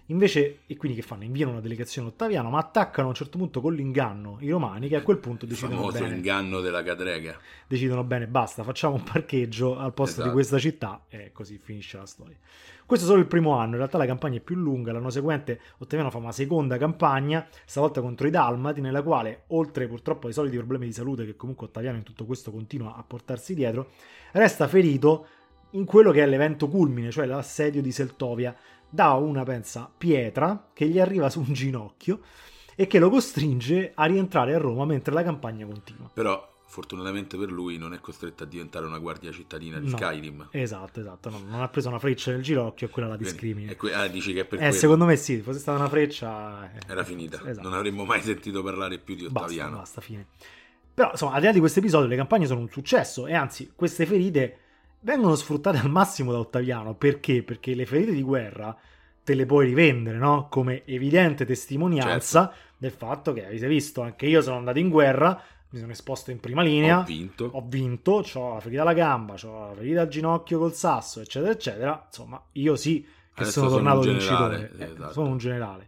Invece, e quindi che fanno? Inviano una delegazione a Ottaviano, ma attaccano a un certo punto con l'inganno i romani, che a quel punto Il decidono famoso bene, inganno della cadrega. decidono bene, basta, facciamo un parcheggio al posto Esatto. di questa città e così finisce la storia. Questo è solo il primo anno, in realtà la campagna è più lunga, l'anno seguente Ottaviano fa una seconda campagna, stavolta contro i Dalmati, nella quale, oltre purtroppo ai soliti problemi di salute che comunque Ottaviano in tutto questo continua a portarsi dietro, resta ferito in quello che è l'evento culmine, cioè l'assedio di Seltovia, da una, pensa, pietra che gli arriva su un ginocchio e che lo costringe a rientrare a Roma mentre la campagna continua. Però fortunatamente per lui non è costretto a diventare una guardia cittadina di No, Skyrim. Esatto, esatto, no, non ha preso una freccia nel ginocchio e quella la discrimina. E que- ah, dici che è per Eh, quello. secondo me sì, fosse stata una freccia... eh, Era finita, esatto. non avremmo mai sentito parlare più di Ottaviano. Basta, basta, fine. Però, insomma, al di là di questo episodio, le campagne sono un successo e anzi, queste ferite vengono sfruttate al massimo da Ottaviano. Perché? Perché le ferite di guerra te le puoi rivendere, no? Come evidente testimonianza Certo. del fatto che, avete visto, anche io sono andato in guerra, mi sono esposto in prima linea, Ho vinto. ho vinto, ho la ferita alla gamba, ho la ferita al ginocchio col sasso, eccetera, eccetera. Insomma, io sì che Adesso sono sono tornato un generale, vincitore, eh, esatto. sono un generale.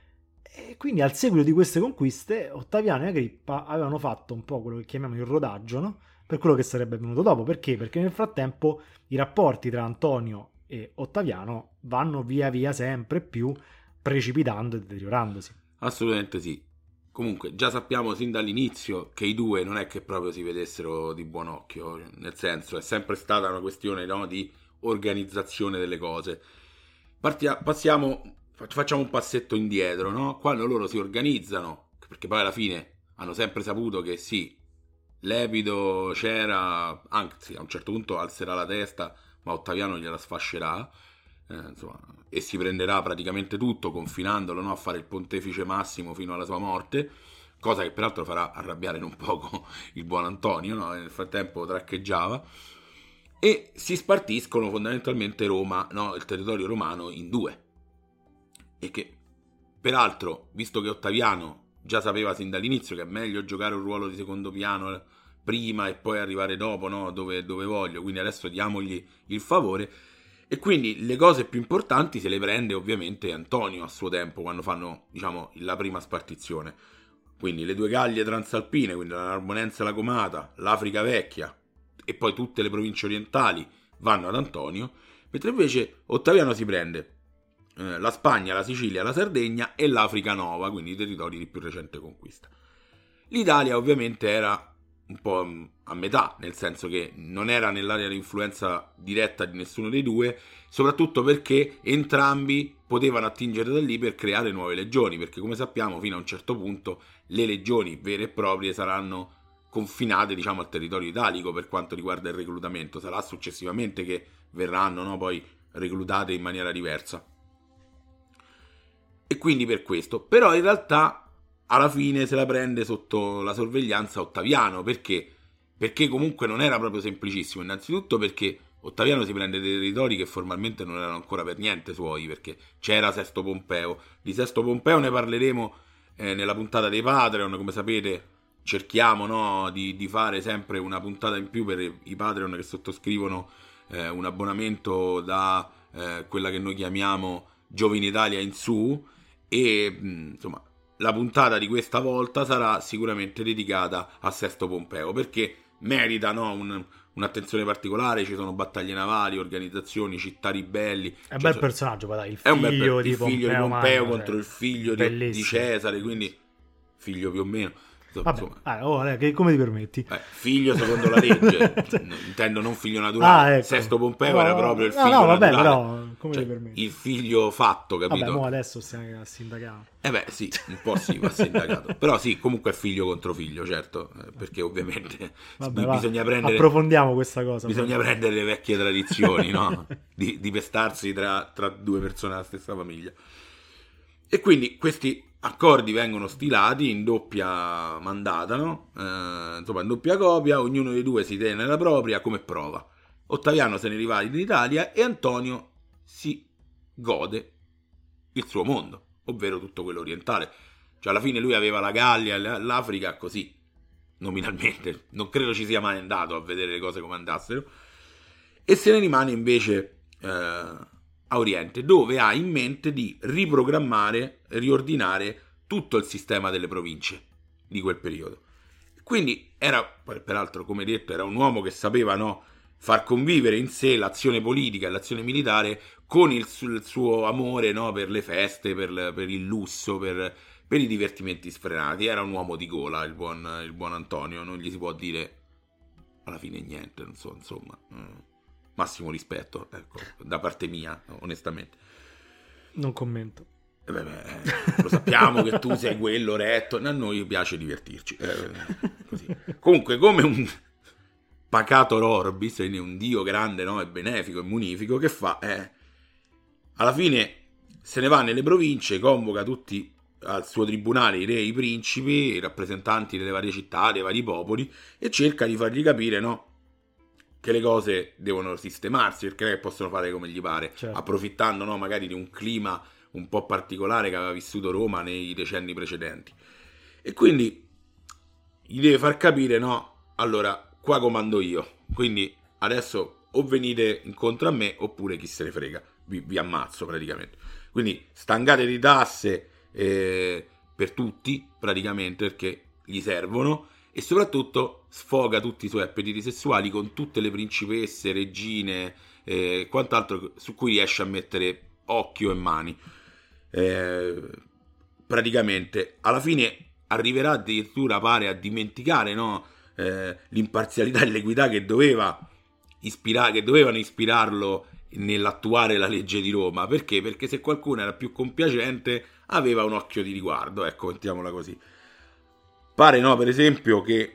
E quindi al seguito di queste conquiste, Ottaviano e Agrippa avevano fatto un po' quello che chiamiamo il rodaggio, no? Per quello che sarebbe venuto dopo. Perché? Perché nel frattempo i rapporti tra Antonio e Ottaviano vanno via via sempre più precipitando e deteriorandosi. Assolutamente sì. Comunque già sappiamo sin dall'inizio che i due non è che proprio si vedessero di buon occhio, nel senso è sempre stata una questione, no, di organizzazione delle cose. Partia- passiamo, facciamo un passetto indietro, no? Quando loro si organizzano, perché poi alla fine hanno sempre saputo che sì, Lepido c'era, anzi a un certo punto alzerà la testa, ma Ottaviano gliela sfascerà, eh, insomma, e si prenderà praticamente tutto, confinandolo, no, a fare il pontefice massimo fino alla sua morte, cosa che peraltro farà arrabbiare non poco il buon Antonio, no? Nel frattempo traccheggiava, e si spartiscono fondamentalmente Roma, no, il territorio romano in due, e che peraltro, visto che Ottaviano già sapeva sin dall'inizio che è meglio giocare un ruolo di secondo piano prima e poi arrivare dopo, no, dove, dove voglio, quindi adesso diamogli il favore, e quindi le cose più importanti se le prende ovviamente Antonio a suo tempo, quando fanno, diciamo, la prima spartizione. Quindi le due Gallie transalpine, quindi la Narbonense e la Comata, l'Africa Vecchia e poi tutte le province orientali vanno ad Antonio, mentre invece Ottaviano si prende eh, la Spagna, la Sicilia, la Sardegna e l'Africa Nova, quindi i territori di più recente conquista. L'Italia ovviamente era un po' a metà, nel senso che non era nell'area di influenza diretta di nessuno dei due, soprattutto perché entrambi potevano attingere da lì per creare nuove legioni, perché come sappiamo fino a un certo punto le legioni vere e proprie saranno confinate, diciamo, al territorio italico per quanto riguarda il reclutamento. Sarà successivamente che verranno, no, poi reclutate in maniera diversa. E quindi per questo, però in realtà alla fine se la prende sotto la sorveglianza Ottaviano. Perché? Perché comunque non era proprio semplicissimo. Innanzitutto perché Ottaviano si prende dei territori che formalmente non erano ancora per niente suoi, perché c'era Sesto Pompeo. Di Sesto Pompeo ne parleremo eh, nella puntata dei Patreon. Come sapete cerchiamo, no, di, di fare sempre una puntata in più per i Patreon che sottoscrivono eh, un abbonamento da eh, quella che noi chiamiamo Giovine Italia in su, e mh, insomma la puntata di questa volta sarà sicuramente dedicata a Sesto Pompeo, perché merita, no, un, un'attenzione particolare. Ci sono battaglie navali, organizzazioni, città ribelli. È un cioè, bel personaggio, dai, il è un bel figlio, per, di, il figlio Pompeo di Pompeo Magno, contro cioè, il figlio di, di bellissimo. Cesare, quindi figlio più o meno. Vabbè, Insomma, ah, oh, eh, che- come ti permetti? eh, figlio secondo la legge, n- intendo non figlio naturale. Ah, ecco. Sesto Pompeo No, era no, proprio il no, figlio no, vabbè, naturale. però, come Cioè, ti permetti? il figlio fatto, capito? Vabbè, mo adesso stiamo a sindacare. Eh beh, sì, un po' sì, va sindacato. Però sì, comunque è figlio contro figlio, certo, eh, perché ovviamente Vabbè, bi- va, bisogna prendere approfondiamo questa cosa. bisogna prendere le vecchie tradizioni, no? Di, di pestarsi tra, tra due persone della stessa famiglia. E quindi questi accordi vengono stilati in doppia mandata, no? Eh, insomma, in doppia copia, ognuno dei due si tiene la propria come prova. Ottaviano se ne riva in Italia e Antonio si gode il suo mondo, ovvero tutto quello orientale. Cioè alla fine lui aveva la Gallia, l'Africa così, nominalmente. Non credo ci sia mai andato a vedere le cose come andassero. E se ne rimane invece eh, a Oriente, dove ha in mente di riprogrammare, riordinare tutto il sistema delle province di quel periodo. Quindi era, peraltro, come detto, era un uomo che sapeva, no, far convivere in sé l'azione politica e l'azione militare con il, il suo amore, no, per le feste, per, per il lusso, per, per i divertimenti sfrenati. Era un uomo di gola, il buon, il buon Antonio, non gli si può dire alla fine niente, non so, insomma, eh, massimo rispetto, ecco, da parte mia, onestamente. Non commento. Eh beh, beh, lo sappiamo che tu sei quello retto, a noi piace divertirci, eh, così. Comunque, come un pacato orbis, un dio grande, no, e benefico e munifico, che fa? Eh, alla fine se ne va nelle province, convoca tutti al suo tribunale i re, i principi, i rappresentanti delle varie città, dei vari popoli, e cerca di fargli capire, no, che le cose devono sistemarsi, perché non è che possono fare come gli pare, certo, approfittando, no, magari di un clima un po' particolare che aveva vissuto Roma nei decenni precedenti. E quindi gli deve far capire, no, allora qua comando io, quindi adesso o venite incontro a me oppure chi se ne frega, vi, vi ammazzo praticamente. Quindi stangate di tasse eh, per tutti praticamente, perché gli servono, e soprattutto sfoga tutti i suoi appetiti sessuali con tutte le principesse, regine e eh, quant'altro su cui riesce a mettere occhio e mani. Eh, praticamente alla fine arriverà addirittura, pare, a dimenticare, no, eh, l'imparzialità e l'equità che doveva ispira- che dovevano ispirarlo nell'attuare la legge di Roma. Perché? Perché se qualcuno era più compiacente aveva un occhio di riguardo, ecco, mettiamola così. Pare, no, per esempio, che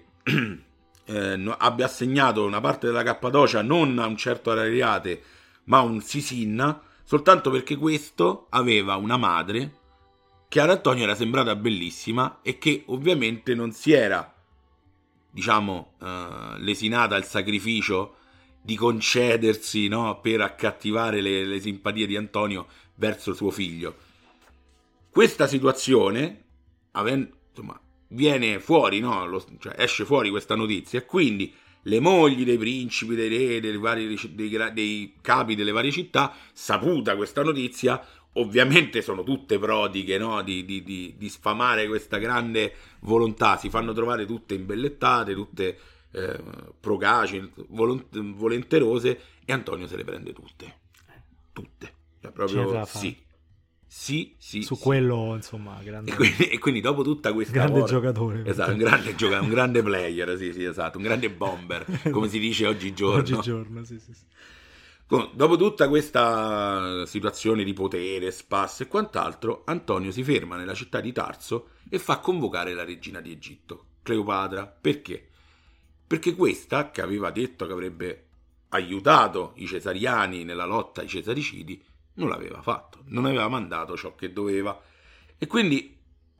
eh, abbia assegnato una parte della Cappadocia non a un certo Arariate ma a un Sisinna, soltanto perché questo aveva una madre che ad Antonio era sembrata bellissima e che ovviamente non si era, diciamo, eh, lesinata il sacrificio di concedersi, no, per accattivare le, le simpatie di Antonio verso suo figlio. Questa situazione, avendo, insomma, viene fuori, no, lo, cioè esce fuori questa notizia, e quindi le mogli dei principi, dei re, dei, vari, dei, dei capi delle varie città, saputa questa notizia, ovviamente sono tutte prodighe, no, di, di, di, di sfamare questa grande volontà, si fanno trovare tutte imbellettate, tutte eh, procaci, volont- volenterose, e Antonio se le prende tutte, tutte, cioè proprio sì. Sì, sì, su sì. Quello, insomma, grande. E quindi, e quindi dopo tutta questa grande ora, giocatore, esatto, un grande giocatore, un grande player, sì, sì, esatto, un grande bomber, come si dice oggigiorno. Oggigiorno, sì, sì, sì. Dopo tutta questa situazione di potere, spasso e quant'altro, Antonio si ferma nella città di Tarso e fa convocare la regina di Egitto, Cleopatra. Perché? Perché questa, che aveva detto che avrebbe aiutato i cesariani nella lotta ai cesaricidi, non l'aveva fatto, non aveva mandato ciò che doveva, e quindi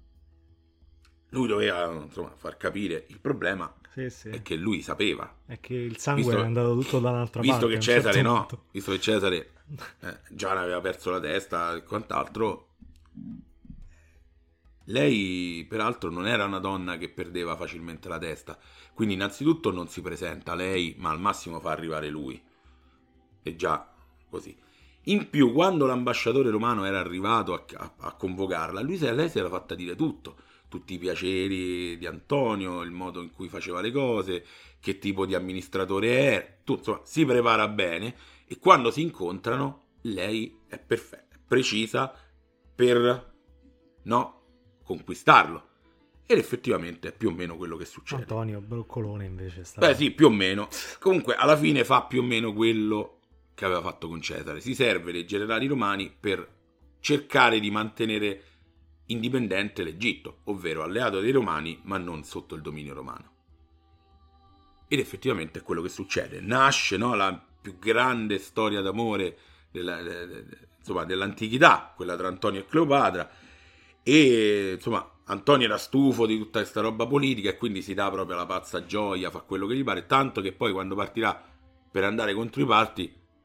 lui doveva, insomma, far capire il problema. Sì, sì. È che lui sapeva, è che il sangue visto, è andato tutto da un'altra visto parte, che Cesare certo no punto. visto che Cesare eh, già ne aveva perso la testa e quant'altro. Lei peraltro non era una donna che perdeva facilmente la testa, quindi innanzitutto non si presenta lei, ma al massimo fa arrivare lui, e già così. In più, quando l'ambasciatore romano era arrivato a, a, a convocarla, lui se, lei si era fatta dire tutto, tutti i piaceri di Antonio, il modo in cui faceva le cose, che tipo di amministratore era, tutto, insomma, si prepara bene, e quando si incontrano lei è perfetta, è precisa per, no, conquistarlo. Ed effettivamente è più o meno quello che succede. Antonio Broccolone invece sta... Beh sì, più o meno. Comunque alla fine fa più o meno quello che aveva fatto con Cesare. Si serve dei generali romani per cercare di mantenere indipendente l'Egitto, ovvero alleato dei romani ma non sotto il dominio romano. Ed effettivamente è quello che succede. Nasce, no, la più grande storia d'amore della, de, de, de, insomma, dell'antichità, quella tra Antonio e Cleopatra, e insomma Antonio era stufo di tutta questa roba politica e quindi si dà proprio la pazza gioia, fa quello che gli pare, tanto che poi quando partirà per andare contro i Parti,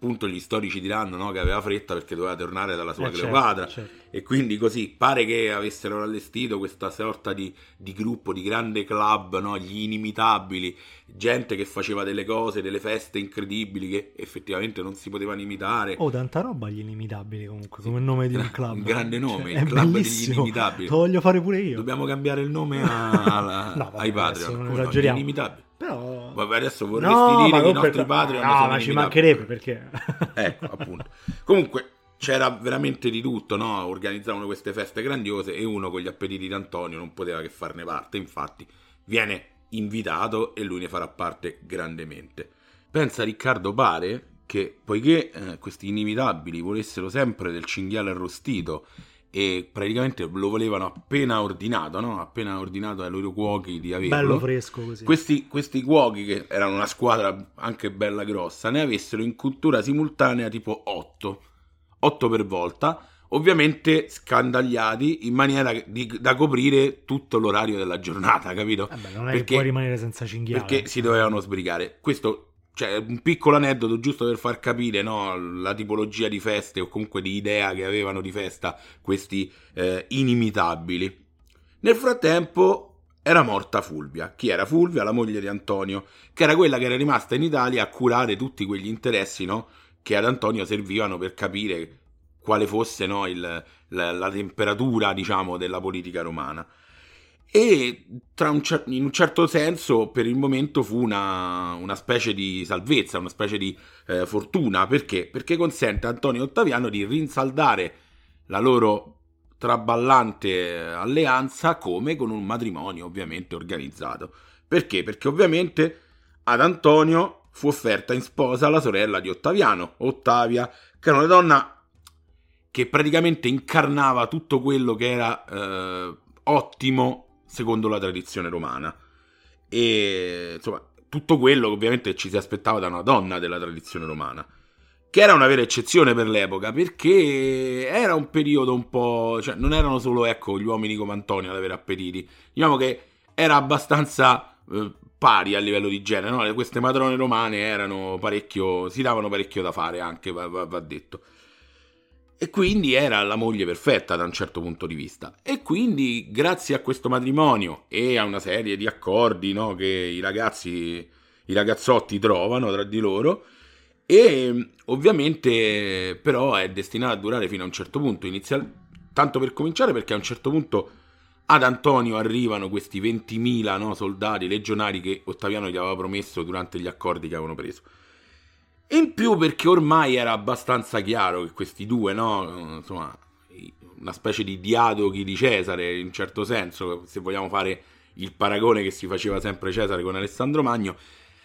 appunto gli storici diranno, no, che aveva fretta perché doveva tornare dalla sua Eh, certo, Cleopatra, certo. e quindi così pare che avessero allestito questa sorta di, di gruppo, di grande club, no, gli inimitabili, gente che faceva delle cose, delle feste incredibili che effettivamente non si potevano imitare. Oh, tanta roba gli inimitabili comunque, come nome di un club. Un grande nome, Cioè, il è club bellissimo. degli inimitabili. Lo voglio fare pure io. Dobbiamo cambiare il nome a, alla- No, vabbè, ai adesso Patreon. non Come no, gli esageriamo. inimitabili. Però... Vabbè, adesso vorresti No, dire ma che i non nostri per- Patreon no, sono ma ci inimitabili. mancherebbe perché... Ecco, appunto. Comunque c'era veramente di tutto, no? Organizzavano queste feste grandiose e uno con gli appetiti di Antonio non poteva che farne parte. Infatti viene invitato e lui ne farà parte grandemente. Pensa, Riccardo, pare che poiché eh, questi inimitabili volessero sempre del cinghiale arrostito e praticamente lo volevano appena ordinato, no? Appena ordinato ai loro cuochi di averlo, Bello fresco così. questi, questi cuochi, che erano una squadra anche bella grossa, ne avessero in cultura simultanea tipo otto otto per volta, ovviamente scandagliati in maniera di, da coprire tutto l'orario della giornata, capito? Vabbè, non è Perché- che puoi rimanere senza cinghiale. Perché si dovevano sbrigare. Questo, cioè, un piccolo aneddoto giusto per far capire, no, la tipologia di feste o comunque di idea che avevano di festa questi eh, inimitabili. Nel frattempo era morta Fulvia. Chi era Fulvia? La moglie di Antonio, che era quella che era rimasta in Italia a curare tutti quegli interessi, no, che ad Antonio servivano per capire quale fosse, no, il, la, la temperatura, diciamo, della politica romana. E tra un cer- in un certo senso per il momento fu una, una specie di salvezza, una specie di eh, fortuna. Perché? Perché consente a Antonio e Ottaviano di rinsaldare la loro traballante alleanza come con un matrimonio ovviamente organizzato. Perché? Perché ovviamente ad Antonio fu offerta in sposa la sorella di Ottaviano, Ottavia, che era una donna che praticamente incarnava tutto quello che era eh, ottimo secondo la tradizione romana, e insomma tutto quello che ovviamente ci si aspettava da una donna della tradizione romana, che era una vera eccezione per l'epoca, perché era un periodo un po', cioè non erano solo, ecco, gli uomini come Antonio ad avere appetiti, diciamo che era abbastanza eh, pari a livello di genere, no? Queste matrone romane erano parecchio, si davano parecchio da fare anche, va, va, va detto. E quindi era la moglie perfetta da un certo punto di vista. E quindi, grazie a questo matrimonio e a una serie di accordi, no, che i ragazzi, i ragazzotti trovano tra di loro, e ovviamente però è destinata a durare fino a un certo punto. Inizial... Tanto per cominciare, perché a un certo punto ad Antonio arrivano questi ventimila, no, soldati legionari che Ottaviano gli aveva promesso durante gli accordi che avevano preso. In più perché ormai era abbastanza chiaro che questi due, no, insomma, una specie di diadoghi di Cesare in un certo senso, se vogliamo fare il paragone che si faceva sempre Cesare con Alessandro Magno,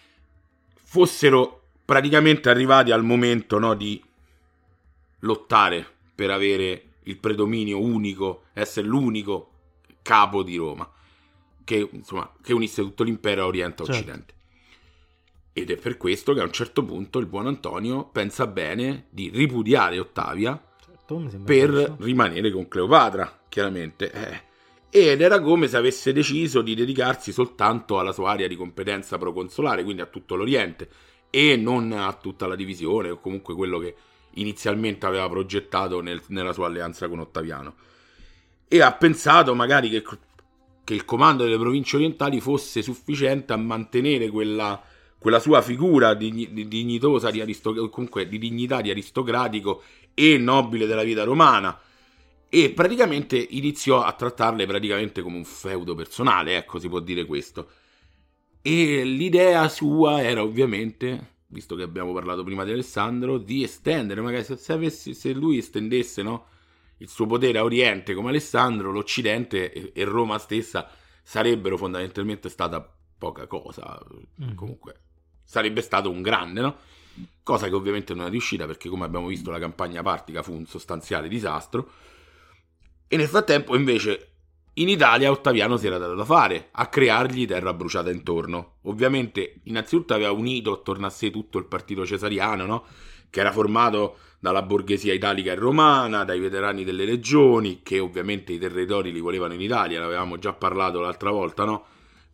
fossero praticamente arrivati al momento, no, di lottare per avere il predominio unico, essere l'unico capo di Roma, che insomma che unisse tutto l'impero a Oriente e Certo. Occidente. Ed è per questo che a un certo punto il buon Antonio pensa bene di ripudiare Ottavia Certo, mi sembra per giusto. rimanere con Cleopatra, chiaramente. Eh. Ed era come se avesse deciso di dedicarsi soltanto alla sua area di competenza proconsolare, quindi a tutto l'Oriente, e non a tutta la divisione, o comunque quello che inizialmente aveva progettato nel- nella sua alleanza con Ottaviano. E ha pensato magari che, che il comando delle province orientali fosse sufficiente a mantenere quella... quella sua figura di, di, dignitosa, di aristoc- comunque di dignità di aristocratico e nobile della vita romana, e praticamente iniziò a trattarle praticamente come un feudo personale, ecco, si può dire questo. E l'idea sua era ovviamente, visto che abbiamo parlato prima di Alessandro, di estendere, magari se, se, avessi, se lui estendesse, no, il suo potere a Oriente come Alessandro, l'Occidente e, e Roma stessa sarebbero fondamentalmente stata poca cosa, Mm. comunque sarebbe stato un grande, no? Cosa che ovviamente non è riuscita, perché come abbiamo visto la campagna partica fu un sostanziale disastro. E nel frattempo invece in Italia Ottaviano si era dato da fare a creargli terra bruciata intorno. Ovviamente innanzitutto aveva unito attorno a sé tutto il partito cesariano, no? Che era formato dalla borghesia italica e romana, dai veterani delle legioni, che ovviamente i territori li volevano in Italia, l'avevamo già parlato l'altra volta, no?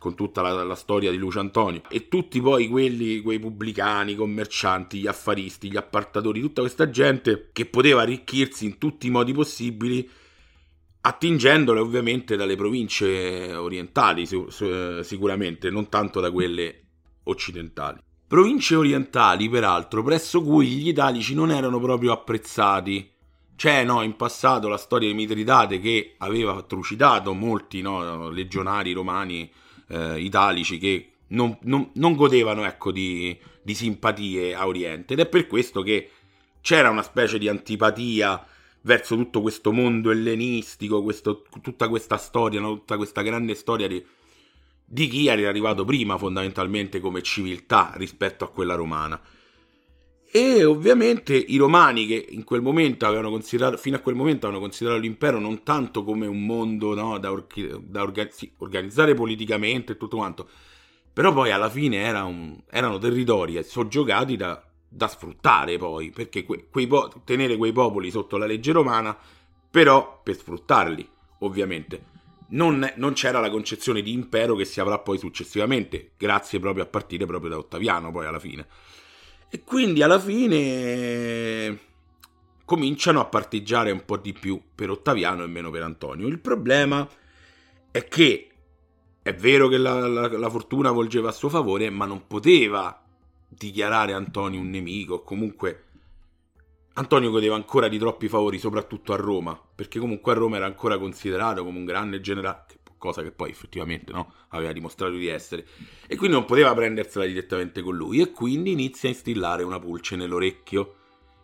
con tutta la, la storia di Lucio Antonio, e tutti poi quelli, quei pubblicani, i commercianti, gli affaristi, gli appartatori, tutta questa gente che poteva arricchirsi in tutti i modi possibili, attingendole ovviamente dalle province orientali, su, su, sicuramente, non tanto da quelle occidentali. Province orientali, peraltro, presso cui gli italici non erano proprio apprezzati. C'è, no, in passato la storia di Mitridate che aveva trucidato molti, no, legionari romani eh, italici che non, non, non godevano, ecco, di, di simpatie a Oriente, ed è per questo che c'era una specie di antipatia verso tutto questo mondo ellenistico, questo, tutta questa storia, no, tutta questa grande storia di, di chi era arrivato prima fondamentalmente come civiltà rispetto a quella romana. E ovviamente i romani, che in quel momento avevano considerato, fino a quel momento avevano considerato l'impero non tanto come un mondo, no, da, or- da orga- sì, organizzare politicamente e tutto quanto, però poi alla fine era un, erano territori soggiogati da, da sfruttare poi, perché que- quei po- tenere quei popoli sotto la legge romana, però per sfruttarli, ovviamente. Non, non c'era la concezione di impero che si avrà poi successivamente, grazie proprio a partire proprio da Ottaviano poi alla fine. E quindi alla fine cominciano a parteggiare un po' di più per Ottaviano e meno per Antonio. Il problema è che è vero che la, la, la fortuna volgeva a suo favore, ma non poteva dichiarare Antonio un nemico. Comunque Antonio godeva ancora di troppi favori, soprattutto a Roma, perché comunque a Roma era ancora considerato come un grande generale, cosa che poi effettivamente, no, aveva dimostrato di essere, e quindi non poteva prendersela direttamente con lui, e quindi inizia a instillare una pulce nell'orecchio,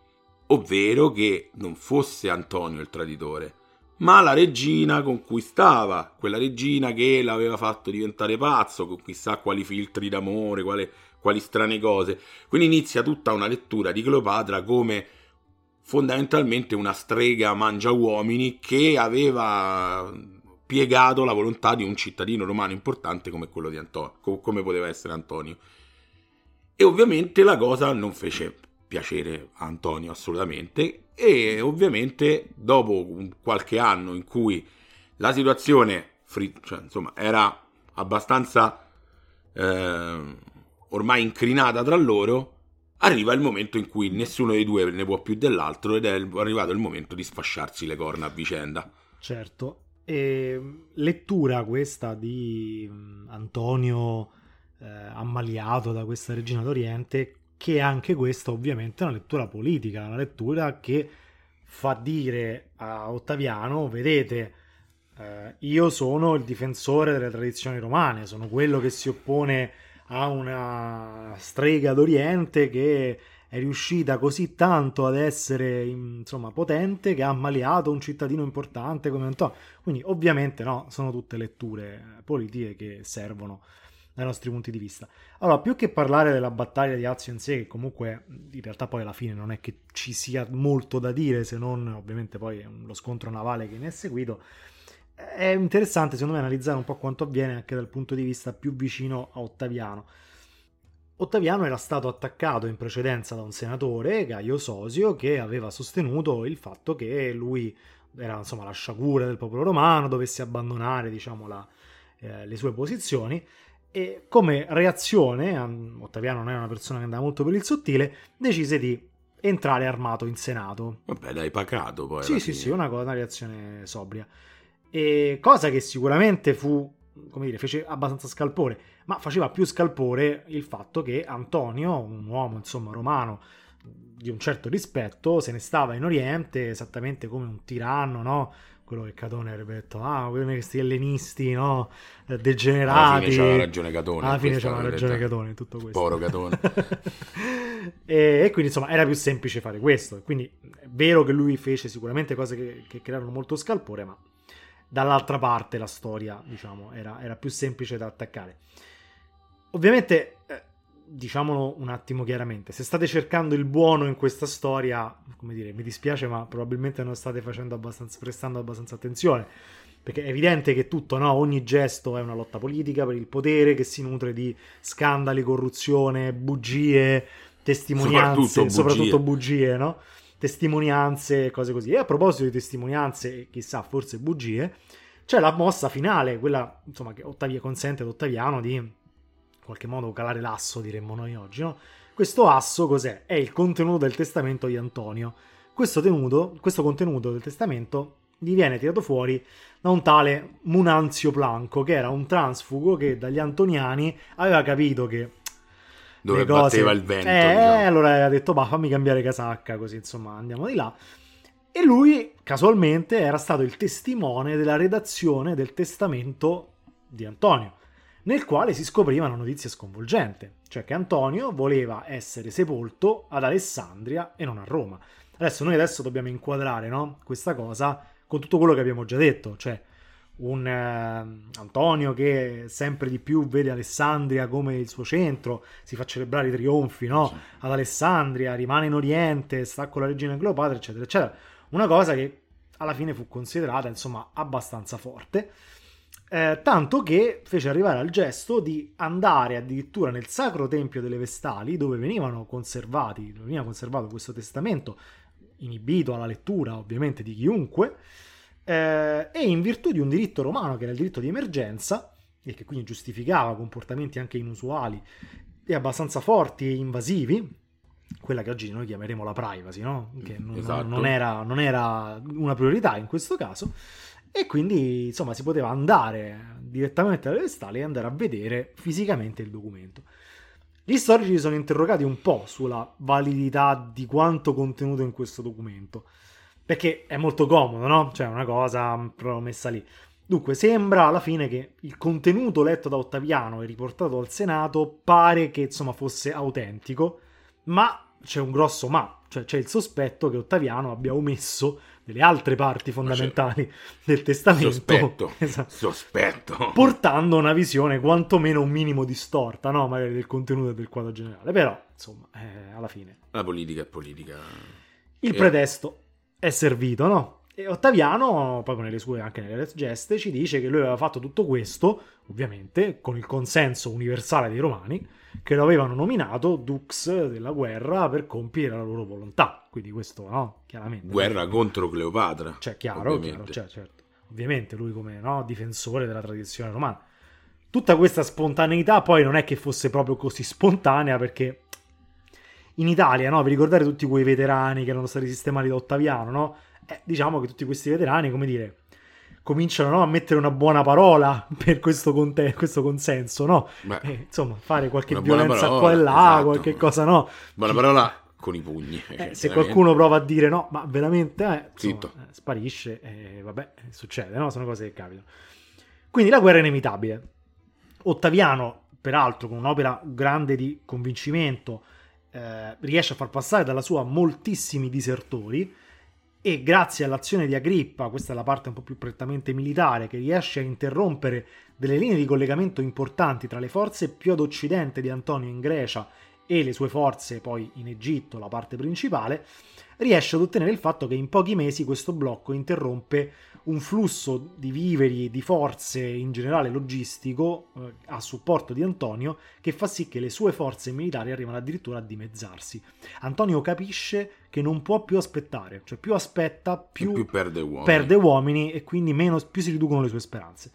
ovvero che non fosse Antonio il traditore, ma la regina con cui stava, quella regina che l'aveva fatto diventare pazzo, con chissà quali filtri d'amore, quali, quali strane cose. Quindi inizia tutta una lettura di Cleopatra come fondamentalmente una strega mangia uomini che aveva piegato la volontà di un cittadino romano importante come quello di Antonio, come poteva essere Antonio. E ovviamente la cosa non fece piacere a Antonio assolutamente, e ovviamente dopo qualche anno in cui la situazione cioè, insomma, era abbastanza eh, ormai incrinata tra loro, arriva il momento in cui nessuno dei due ne può più dell'altro, ed è arrivato il momento di sfasciarsi le corna a vicenda. Certo. E lettura questa di Antonio eh, ammaliato da questa regina d'Oriente, che anche questa ovviamente è una lettura politica, una lettura che fa dire a Ottaviano: vedete, eh, io sono il difensore delle tradizioni romane, sono quello che si oppone a una strega d'Oriente che è riuscita così tanto ad essere, insomma, potente, che ha ammaliato un cittadino importante come Antonio. Quindi ovviamente no, sono tutte letture politiche che servono dai nostri punti di vista. Allora, più che parlare della battaglia di Azio in sé, che comunque in realtà poi alla fine non è che ci sia molto da dire, se non ovviamente poi lo scontro navale che ne è seguito, è interessante secondo me analizzare un po' quanto avviene anche dal punto di vista più vicino a Ottaviano. Ottaviano era stato attaccato in precedenza da un senatore, Gaio Sosio, che aveva sostenuto il fatto che lui era, insomma, la sciagura del popolo romano, dovesse abbandonare, diciamo, la, eh, le sue posizioni, e come reazione, Ottaviano non era una persona che andava molto per il sottile, decise di entrare armato in Senato. Vabbè, dai, pacato poi. Sì, sì, sì, una, una reazione sobria. E cosa che sicuramente fu, come dire, fece abbastanza scalpore, ma faceva più scalpore il fatto che Antonio, un uomo, insomma, romano di un certo rispetto, se ne stava in Oriente esattamente come un tiranno, no? Quello che Catone avrebbe detto: ah, questi ellenisti, no? Degenerati. Alla fine c'aveva ragione Catone. Alla fine c'aveva ragione Catone in tutto questo. Poro Catone. e, e quindi, insomma, era più semplice fare questo. Quindi è vero che lui fece sicuramente cose che, che crearono molto scalpore, ma dall'altra parte la storia, diciamo, era, era più semplice da attaccare. Ovviamente, eh, diciamolo un attimo chiaramente, se state cercando il buono in questa storia, come dire, mi dispiace, ma probabilmente non state facendo abbastanza, prestando abbastanza attenzione, perché è evidente che tutto, no? Ogni gesto è una lotta politica per il potere che si nutre di scandali, corruzione, bugie, testimonianze, soprattutto bugie, soprattutto bugie, no? Testimonianze, cose così. E a proposito di testimonianze, chissà, forse bugie, c'è la mossa finale, quella insomma che Ottavia consente ad Ottaviano di in qualche modo calare l'asso, diremmo noi oggi, no? Questo asso cos'è? È il contenuto del testamento di Antonio. Questo, tenuto, questo contenuto del testamento gli viene tirato fuori da un tale Munanzio Planco, che era un transfugo che dagli antoniani aveva capito che dove cose... batteva il vento, eh, diciamo. allora aveva detto bah, fammi cambiare casacca, così insomma andiamo di là. E lui casualmente era stato il testimone della redazione del testamento di Antonio, nel quale si scopriva una notizia sconvolgente, cioè che Antonio voleva essere sepolto ad Alessandria e non a Roma. Adesso noi adesso dobbiamo inquadrare, no, questa cosa con tutto quello che abbiamo già detto, cioè un eh, Antonio che sempre di più vede Alessandria come il suo centro, si fa celebrare i trionfi, no, Sì. ad Alessandria, rimane in Oriente, sta con la regina Cleopatra, eccetera, eccetera. Una cosa che alla fine fu considerata, insomma, abbastanza forte, eh, tanto che fece arrivare al gesto di andare addirittura nel Sacro Tempio delle Vestali, dove venivano conservati, dove veniva conservato questo testamento, inibito alla lettura ovviamente di chiunque, eh, e in virtù di un diritto romano che era il diritto di emergenza, e che quindi giustificava comportamenti anche inusuali e abbastanza forti e invasivi, quella che oggi noi chiameremo la privacy, no? Che non, Esatto. non, era, non era una priorità in questo caso, e quindi insomma si poteva andare direttamente alle Vestali e andare a vedere fisicamente il documento. Gli storici si sono interrogati un po' sulla validità di quanto contenuto in questo documento, perché è molto comodo, no? Cioè una cosa proprio messa lì. Dunque sembra alla fine che il contenuto letto da Ottaviano e riportato al Senato pare che insomma fosse autentico, ma c'è un grosso ma, cioè c'è il sospetto che Ottaviano abbia omesso delle altre parti fondamentali del testamento. Sospetto, Esatto. sospetto. Portando una visione quantomeno un minimo distorta, no? Magari del contenuto e del quadro generale. Però, insomma, eh, alla fine La politica è politica. il Eh. pretesto è servito, no? E Ottaviano, poi nelle sue, anche nelle geste, ci dice che lui aveva fatto tutto questo, ovviamente, con il consenso universale dei romani, che lo avevano nominato dux della guerra per compiere la loro volontà. Quindi questo, no? Chiaramente. Guerra contro Cleopatra. Cioè, chiaro, ovviamente. chiaro, cioè, certo. Ovviamente lui come, no, difensore della tradizione romana. Tutta questa spontaneità poi non è che fosse proprio così spontanea, perché in Italia, no, vi ricordate tutti quei veterani che erano stati sistemati da Ottaviano, no? Eh, diciamo che tutti questi veterani, come dire, cominciano, no, a mettere una buona parola per questo, conte- questo consenso, no? Beh, Eh, insomma, fare qualche una buona violenza parola, qua e là, esatto. qualche cosa, no? Buona parola con i pugni. Eh, se qualcuno prova a dire no, ma veramente, eh, insomma, Zitto. eh, sparisce, e eh, vabbè, succede, no? Sono cose che capitano. Quindi la guerra è inevitabile. Ottaviano, peraltro, con un'opera grande di convincimento, eh, riesce a far passare dalla sua moltissimi disertori, e grazie all'azione di Agrippa, questa è la parte un po' più prettamente militare, che riesce a interrompere delle linee di collegamento importanti tra le forze più ad occidente di Antonio in Grecia e le sue forze poi in Egitto, la parte principale, riesce ad ottenere il fatto che in pochi mesi questo blocco interrompe un flusso di viveri, di forze, in generale logistico, eh, a supporto di Antonio, che fa sì che le sue forze militari arrivano addirittura a dimezzarsi. Antonio capisce che non può più aspettare, cioè più aspetta, più, più perde uomini. perde uomini e quindi meno, più si riducono le sue speranze.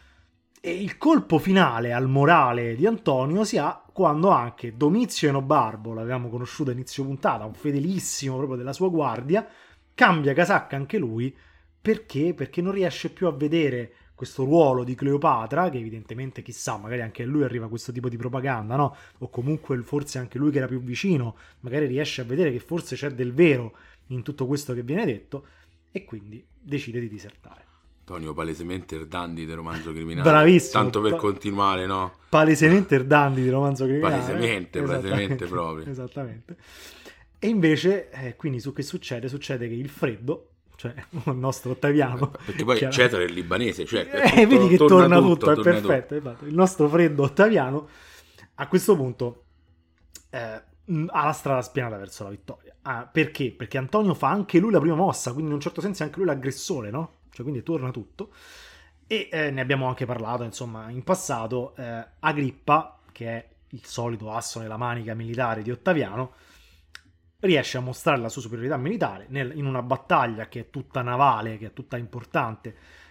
E il colpo finale al morale di Antonio si ha quando anche Domizio Enobarbo, l'avevamo conosciuto a inizio puntata, un fedelissimo proprio della sua guardia, cambia casacca anche lui. Perché? Perché non riesce più a vedere questo ruolo di Cleopatra, che evidentemente, chissà, magari anche a lui arriva questo tipo di propaganda, no? O comunque forse anche lui che era più vicino, magari riesce a vedere che forse c'è del vero in tutto questo che viene detto, e quindi decide di disertare. Antonio, palesemente Erdandi del romanzo criminale. Bravissimo. Tanto per Pa- continuare, no? Palesemente Erdandi di romanzo criminale. Palesemente, palesemente proprio. Esattamente. E invece, eh, quindi su che succede? Succede che il freddo, cioè il nostro Ottaviano, Perché poi chiaro- Cesare è libanese, cioè eh, vedi che torna, tutto, è torna perfetto, infatti. Il nostro freddo Ottaviano a questo punto eh, mh, ha la strada spianata verso la vittoria. Ah, perché? Perché Antonio fa anche lui la prima mossa, quindi in un certo senso è anche lui l'aggressore, no? Cioè quindi torna tutto. E eh, ne abbiamo anche parlato, insomma, in passato. eh, Agrippa, che è il solito asso nella manica militare di Ottaviano, riesce a mostrare la sua superiorità militare nel- in una battaglia che è tutta navale, che è tutta importante,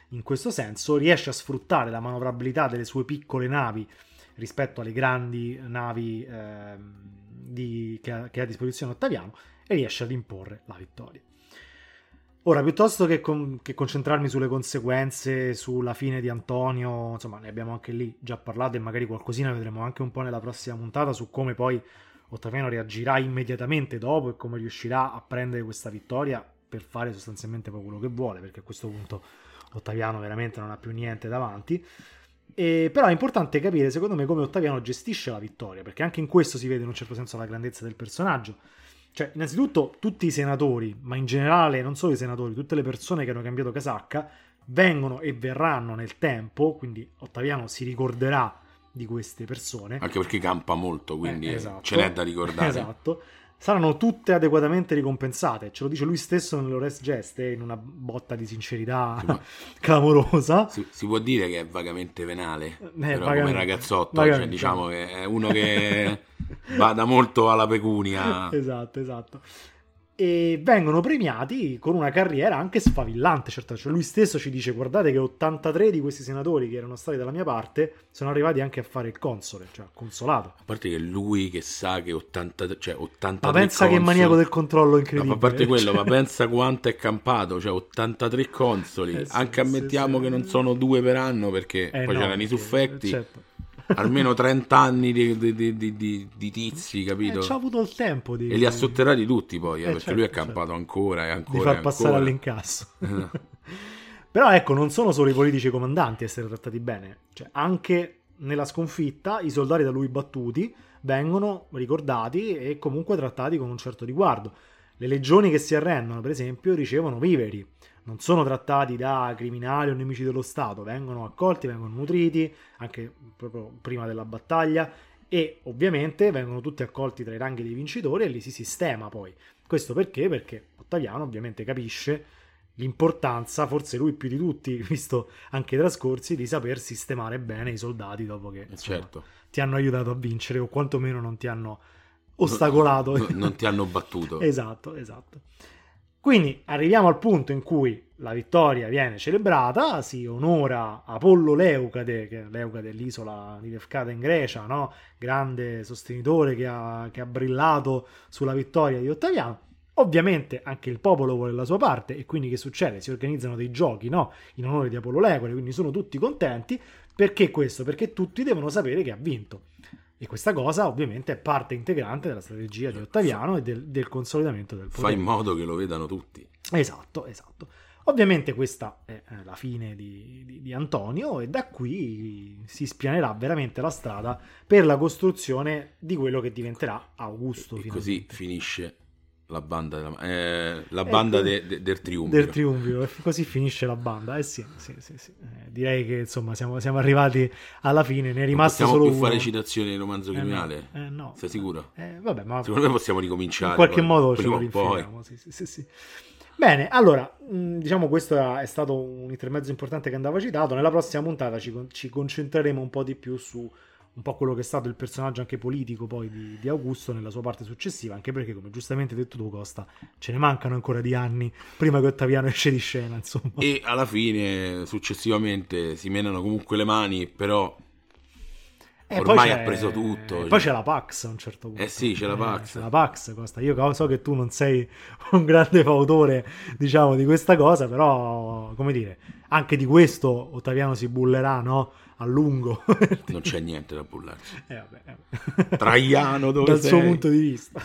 in questo senso, riesce a sfruttare la manovrabilità delle sue piccole navi rispetto alle grandi navi eh, di, che, ha, che ha a disposizione Ottaviano, e riesce ad imporre la vittoria. Ora, piuttosto che, con, che concentrarmi sulle conseguenze, sulla fine di Antonio, insomma, ne abbiamo anche lì già parlato e magari qualcosina vedremo anche un po' nella prossima puntata su come poi Ottaviano reagirà immediatamente dopo e come riuscirà a prendere questa vittoria per fare sostanzialmente poi quello che vuole, perché a questo punto Ottaviano veramente non ha più niente davanti. E però è importante capire, secondo me, come Ottaviano gestisce la vittoria, perché anche in questo si vede in un certo senso la grandezza del personaggio. Cioè, innanzitutto, tutti i senatori, ma in generale non solo i senatori, tutte le persone che hanno cambiato casacca, vengono e verranno nel tempo, quindi Ottaviano si ricorderà di queste persone. Anche perché campa molto, quindi eh, esatto, ce n'è da ricordare. Esatto. Saranno tutte adeguatamente ricompensate, ce lo dice lui stesso nell'Ores Geste, in una botta di sincerità sì, ma... clamorosa. Si, si può dire che è vagamente venale, eh, però vagamente, come ragazzotto, vagamente. Cioè, diciamo che è uno che bada molto alla pecunia. Esatto, esatto. E vengono premiati con una carriera anche sfavillante, certo. Cioè lui stesso ci dice: guardate che ottantatré di questi senatori che erano stati dalla mia parte sono arrivati anche a fare il console, cioè consolato. A parte che lui che sa che ottanta, cioè ottantatré ma pensa consoli, che maniaco del controllo incredibile. Ma a parte quello, ma pensa quanto è campato, cioè ottantatré consoli, eh sì, anche ammettiamo sì, che sì. non sono due per anno, perché eh poi no, c'erano i suffetti. Certo. Almeno trenta anni di, di, di, di, di tizi, capito? Eh, ci ha avuto il tempo di... E li ha sotterrati tutti poi, eh, eh, perché certo, lui è campato certo. ancora e ancora di far e passare ancora. all'incasso. Però ecco, non sono solo i politici comandanti a essere trattati bene, cioè anche nella sconfitta i soldati da lui battuti vengono ricordati e comunque trattati con un certo riguardo. Le legioni che si arrendono, per esempio, ricevono viveri, non sono trattati da criminali o nemici dello Stato, vengono accolti, vengono nutriti anche proprio prima della battaglia, e ovviamente vengono tutti accolti tra i ranghi dei vincitori e li si sistema poi. Questo perché? Perché Ottaviano ovviamente capisce l'importanza, forse lui più di tutti, visto anche i trascorsi, di saper sistemare bene i soldati dopo che insomma, certo. ti hanno aiutato a vincere o quantomeno non ti hanno ostacolato. Non, non ti hanno battuto. Esatto, esatto. Quindi arriviamo al punto in cui la vittoria viene celebrata, si onora Apollo Leucade, che Leucade è l'isola di Lefkada in Grecia, no? Grande sostenitore che ha, che ha brillato sulla vittoria di Ottaviano. Ovviamente anche il popolo vuole la sua parte, e quindi che succede? Si organizzano dei giochi, no? In onore di Apollo Leucade, quindi sono tutti contenti. Perché questo? Perché tutti devono sapere che ha vinto. E questa cosa ovviamente è parte integrante della strategia di Ottaviano e del, del consolidamento del potere. Fa in modo che lo vedano tutti. Esatto, esatto. Ovviamente questa è la fine di, di, di Antonio, e da qui si spianerà veramente la strada per la costruzione di quello che diventerà Augusto. E finalmente. Così finisce la banda, della, eh, la banda ecco, de, de, del triumviro. Del triumviro, e così finisce la banda. Eh sì, sì, sì, sì. Eh, direi che insomma siamo, siamo arrivati alla fine, ne è rimasto non solo più uno. fare citazioni del romanzo Eh criminale? no, eh no. Sei sicuro? Eh, vabbè, ma secondo me possiamo ricominciare. in qualche poi, modo ce prima lo o poi. rinfiliamo. Sì, sì, sì, sì. Bene, allora, mh, diciamo questo è stato un intermezzo importante che andava citato. Nella prossima puntata ci, ci concentreremo un po' di più su un po' quello che è stato il personaggio anche politico poi di, di Augusto nella sua parte successiva, anche perché, come giustamente detto tu, Costa, ce ne mancano ancora di anni prima che Ottaviano esce di scena, insomma. E alla fine, successivamente, si menano comunque le mani, però Eh, ormai ha preso tutto. Poi cioè. c'è la Pax a un certo punto. Eh sì, c'è la Pax. Eh, c'è la Pax, Costa. Io so che tu non sei un grande fautore, diciamo, di questa cosa, però, come dire, anche di questo Ottaviano si bullerà, no? A lungo. Non c'è niente da bullarsi. Eh, vabbè, vabbè. Traiano, dove Dal sei? suo punto di vista.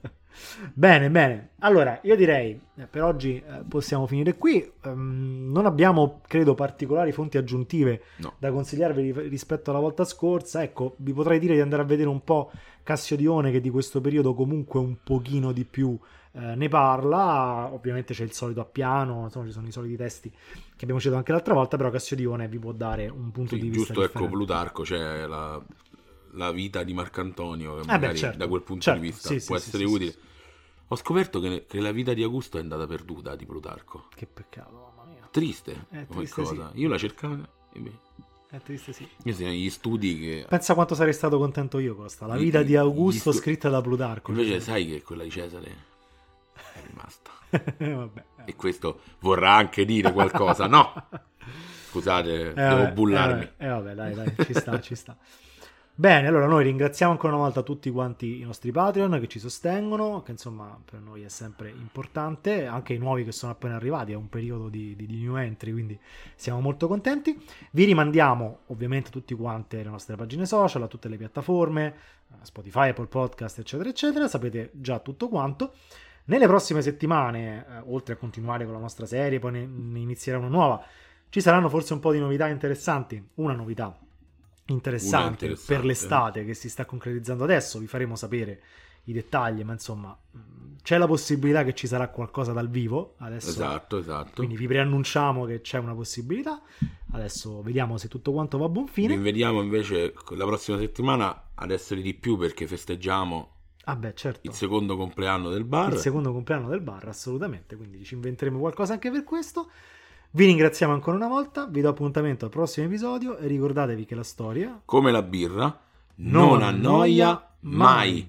Bene, bene. Allora, io direi eh, per oggi eh, possiamo finire qui. Um, non abbiamo, credo, particolari fonti aggiuntive no. da consigliarvi rispetto alla volta scorsa. Ecco, vi potrei dire di andare a vedere un po' Cassiodione, che di questo periodo comunque un pochino di più eh, ne parla. Ovviamente c'è il solito appiano, insomma ci sono i soliti testi che abbiamo citato anche l'altra volta, però Cassiodione vi può dare un punto sì, di vista giusto, differente. Ecco, Plutarco, cioè la, la vita di Marcantonio, che Eh magari beh, certo, da quel punto certo, di vista sì, può sì, essere sì, utile. sì, sì. Ho scoperto che, che la vita di Augusto è andata perduta, di Plutarco. Che peccato, mamma mia. Triste, È come triste, cosa. sì. Io la cercavo e beh, È triste, sì. io sono negli studi che Pensa quanto sarei stato contento io, Costa. La Gli- vita di Augusto gli stu- scritta da Plutarco. invece sai che quella di Cesare è rimasta. Vabbè. E questo vorrà anche dire qualcosa, no? scusate, Eh, devo vabbè, bullarmi. Eh, eh, vabbè, dai, dai, ci sta, ci sta. Bene, allora noi ringraziamo ancora una volta tutti quanti i nostri Patreon che ci sostengono, che insomma per noi è sempre importante, anche i nuovi che sono appena arrivati, è un periodo di, di, di new entry, quindi siamo molto contenti. Vi rimandiamo ovviamente tutti quanti alle nostre pagine social, a tutte le piattaforme, Spotify, Apple Podcast, eccetera, eccetera, sapete già tutto quanto. Nelle prossime settimane, eh, oltre a continuare con la nostra serie, poi ne, ne inizierà una nuova, ci saranno forse un po' di novità interessanti, una novità interessante, interessante per l'estate che si sta concretizzando adesso, vi faremo sapere i dettagli, ma insomma c'è la possibilità che ci sarà qualcosa dal vivo adesso, Esatto, esatto. quindi vi preannunciamo che c'è una possibilità, adesso vediamo se tutto quanto va a buon fine. Vi vediamo invece la prossima settimana ad essere di più perché festeggiamo Ah beh, certo, il secondo compleanno del bar. il secondo compleanno del bar, assolutamente, quindi ci inventeremo qualcosa anche per questo. Vi ringraziamo ancora una volta, vi do appuntamento al prossimo episodio e ricordatevi che la storia, come la birra, non non annoia mai.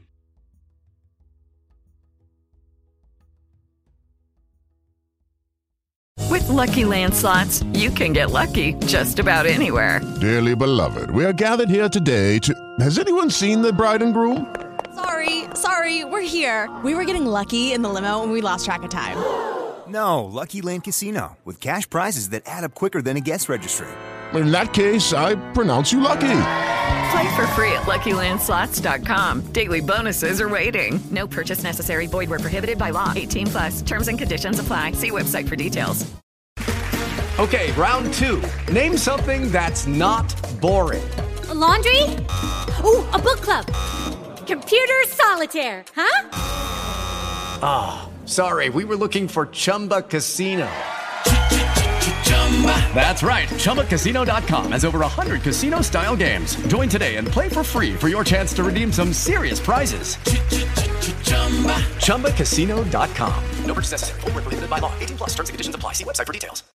With Lucky Land Slots, you can get lucky just about anywhere. Dearly beloved, we are gathered here today to... Has anyone seen the bride and groom? Sorry, sorry, we're here. We were getting lucky in the limo and we lost track of time. No, Lucky Land Casino, with cash prizes that add up quicker than a guest registry. In that case, I pronounce you lucky. Play for free at Lucky Land Slots dot com. Daily bonuses are waiting. No purchase necessary. Void where prohibited by law. eighteen plus. Terms and conditions apply. See website for details. Okay, round two. Name something that's not boring. A laundry? Ooh, a book club. Computer solitaire, huh? Ah, oh, sorry, we were looking for Chumba Casino. That's right, Chumba Casino dot com has over one hundred casino-style games. Join today and play for free for your chance to redeem some serious prizes. Chumba Casino dot com. No purchase necessary. Void where prohibited by law. eighteen plus. Terms and conditions apply. See website for details.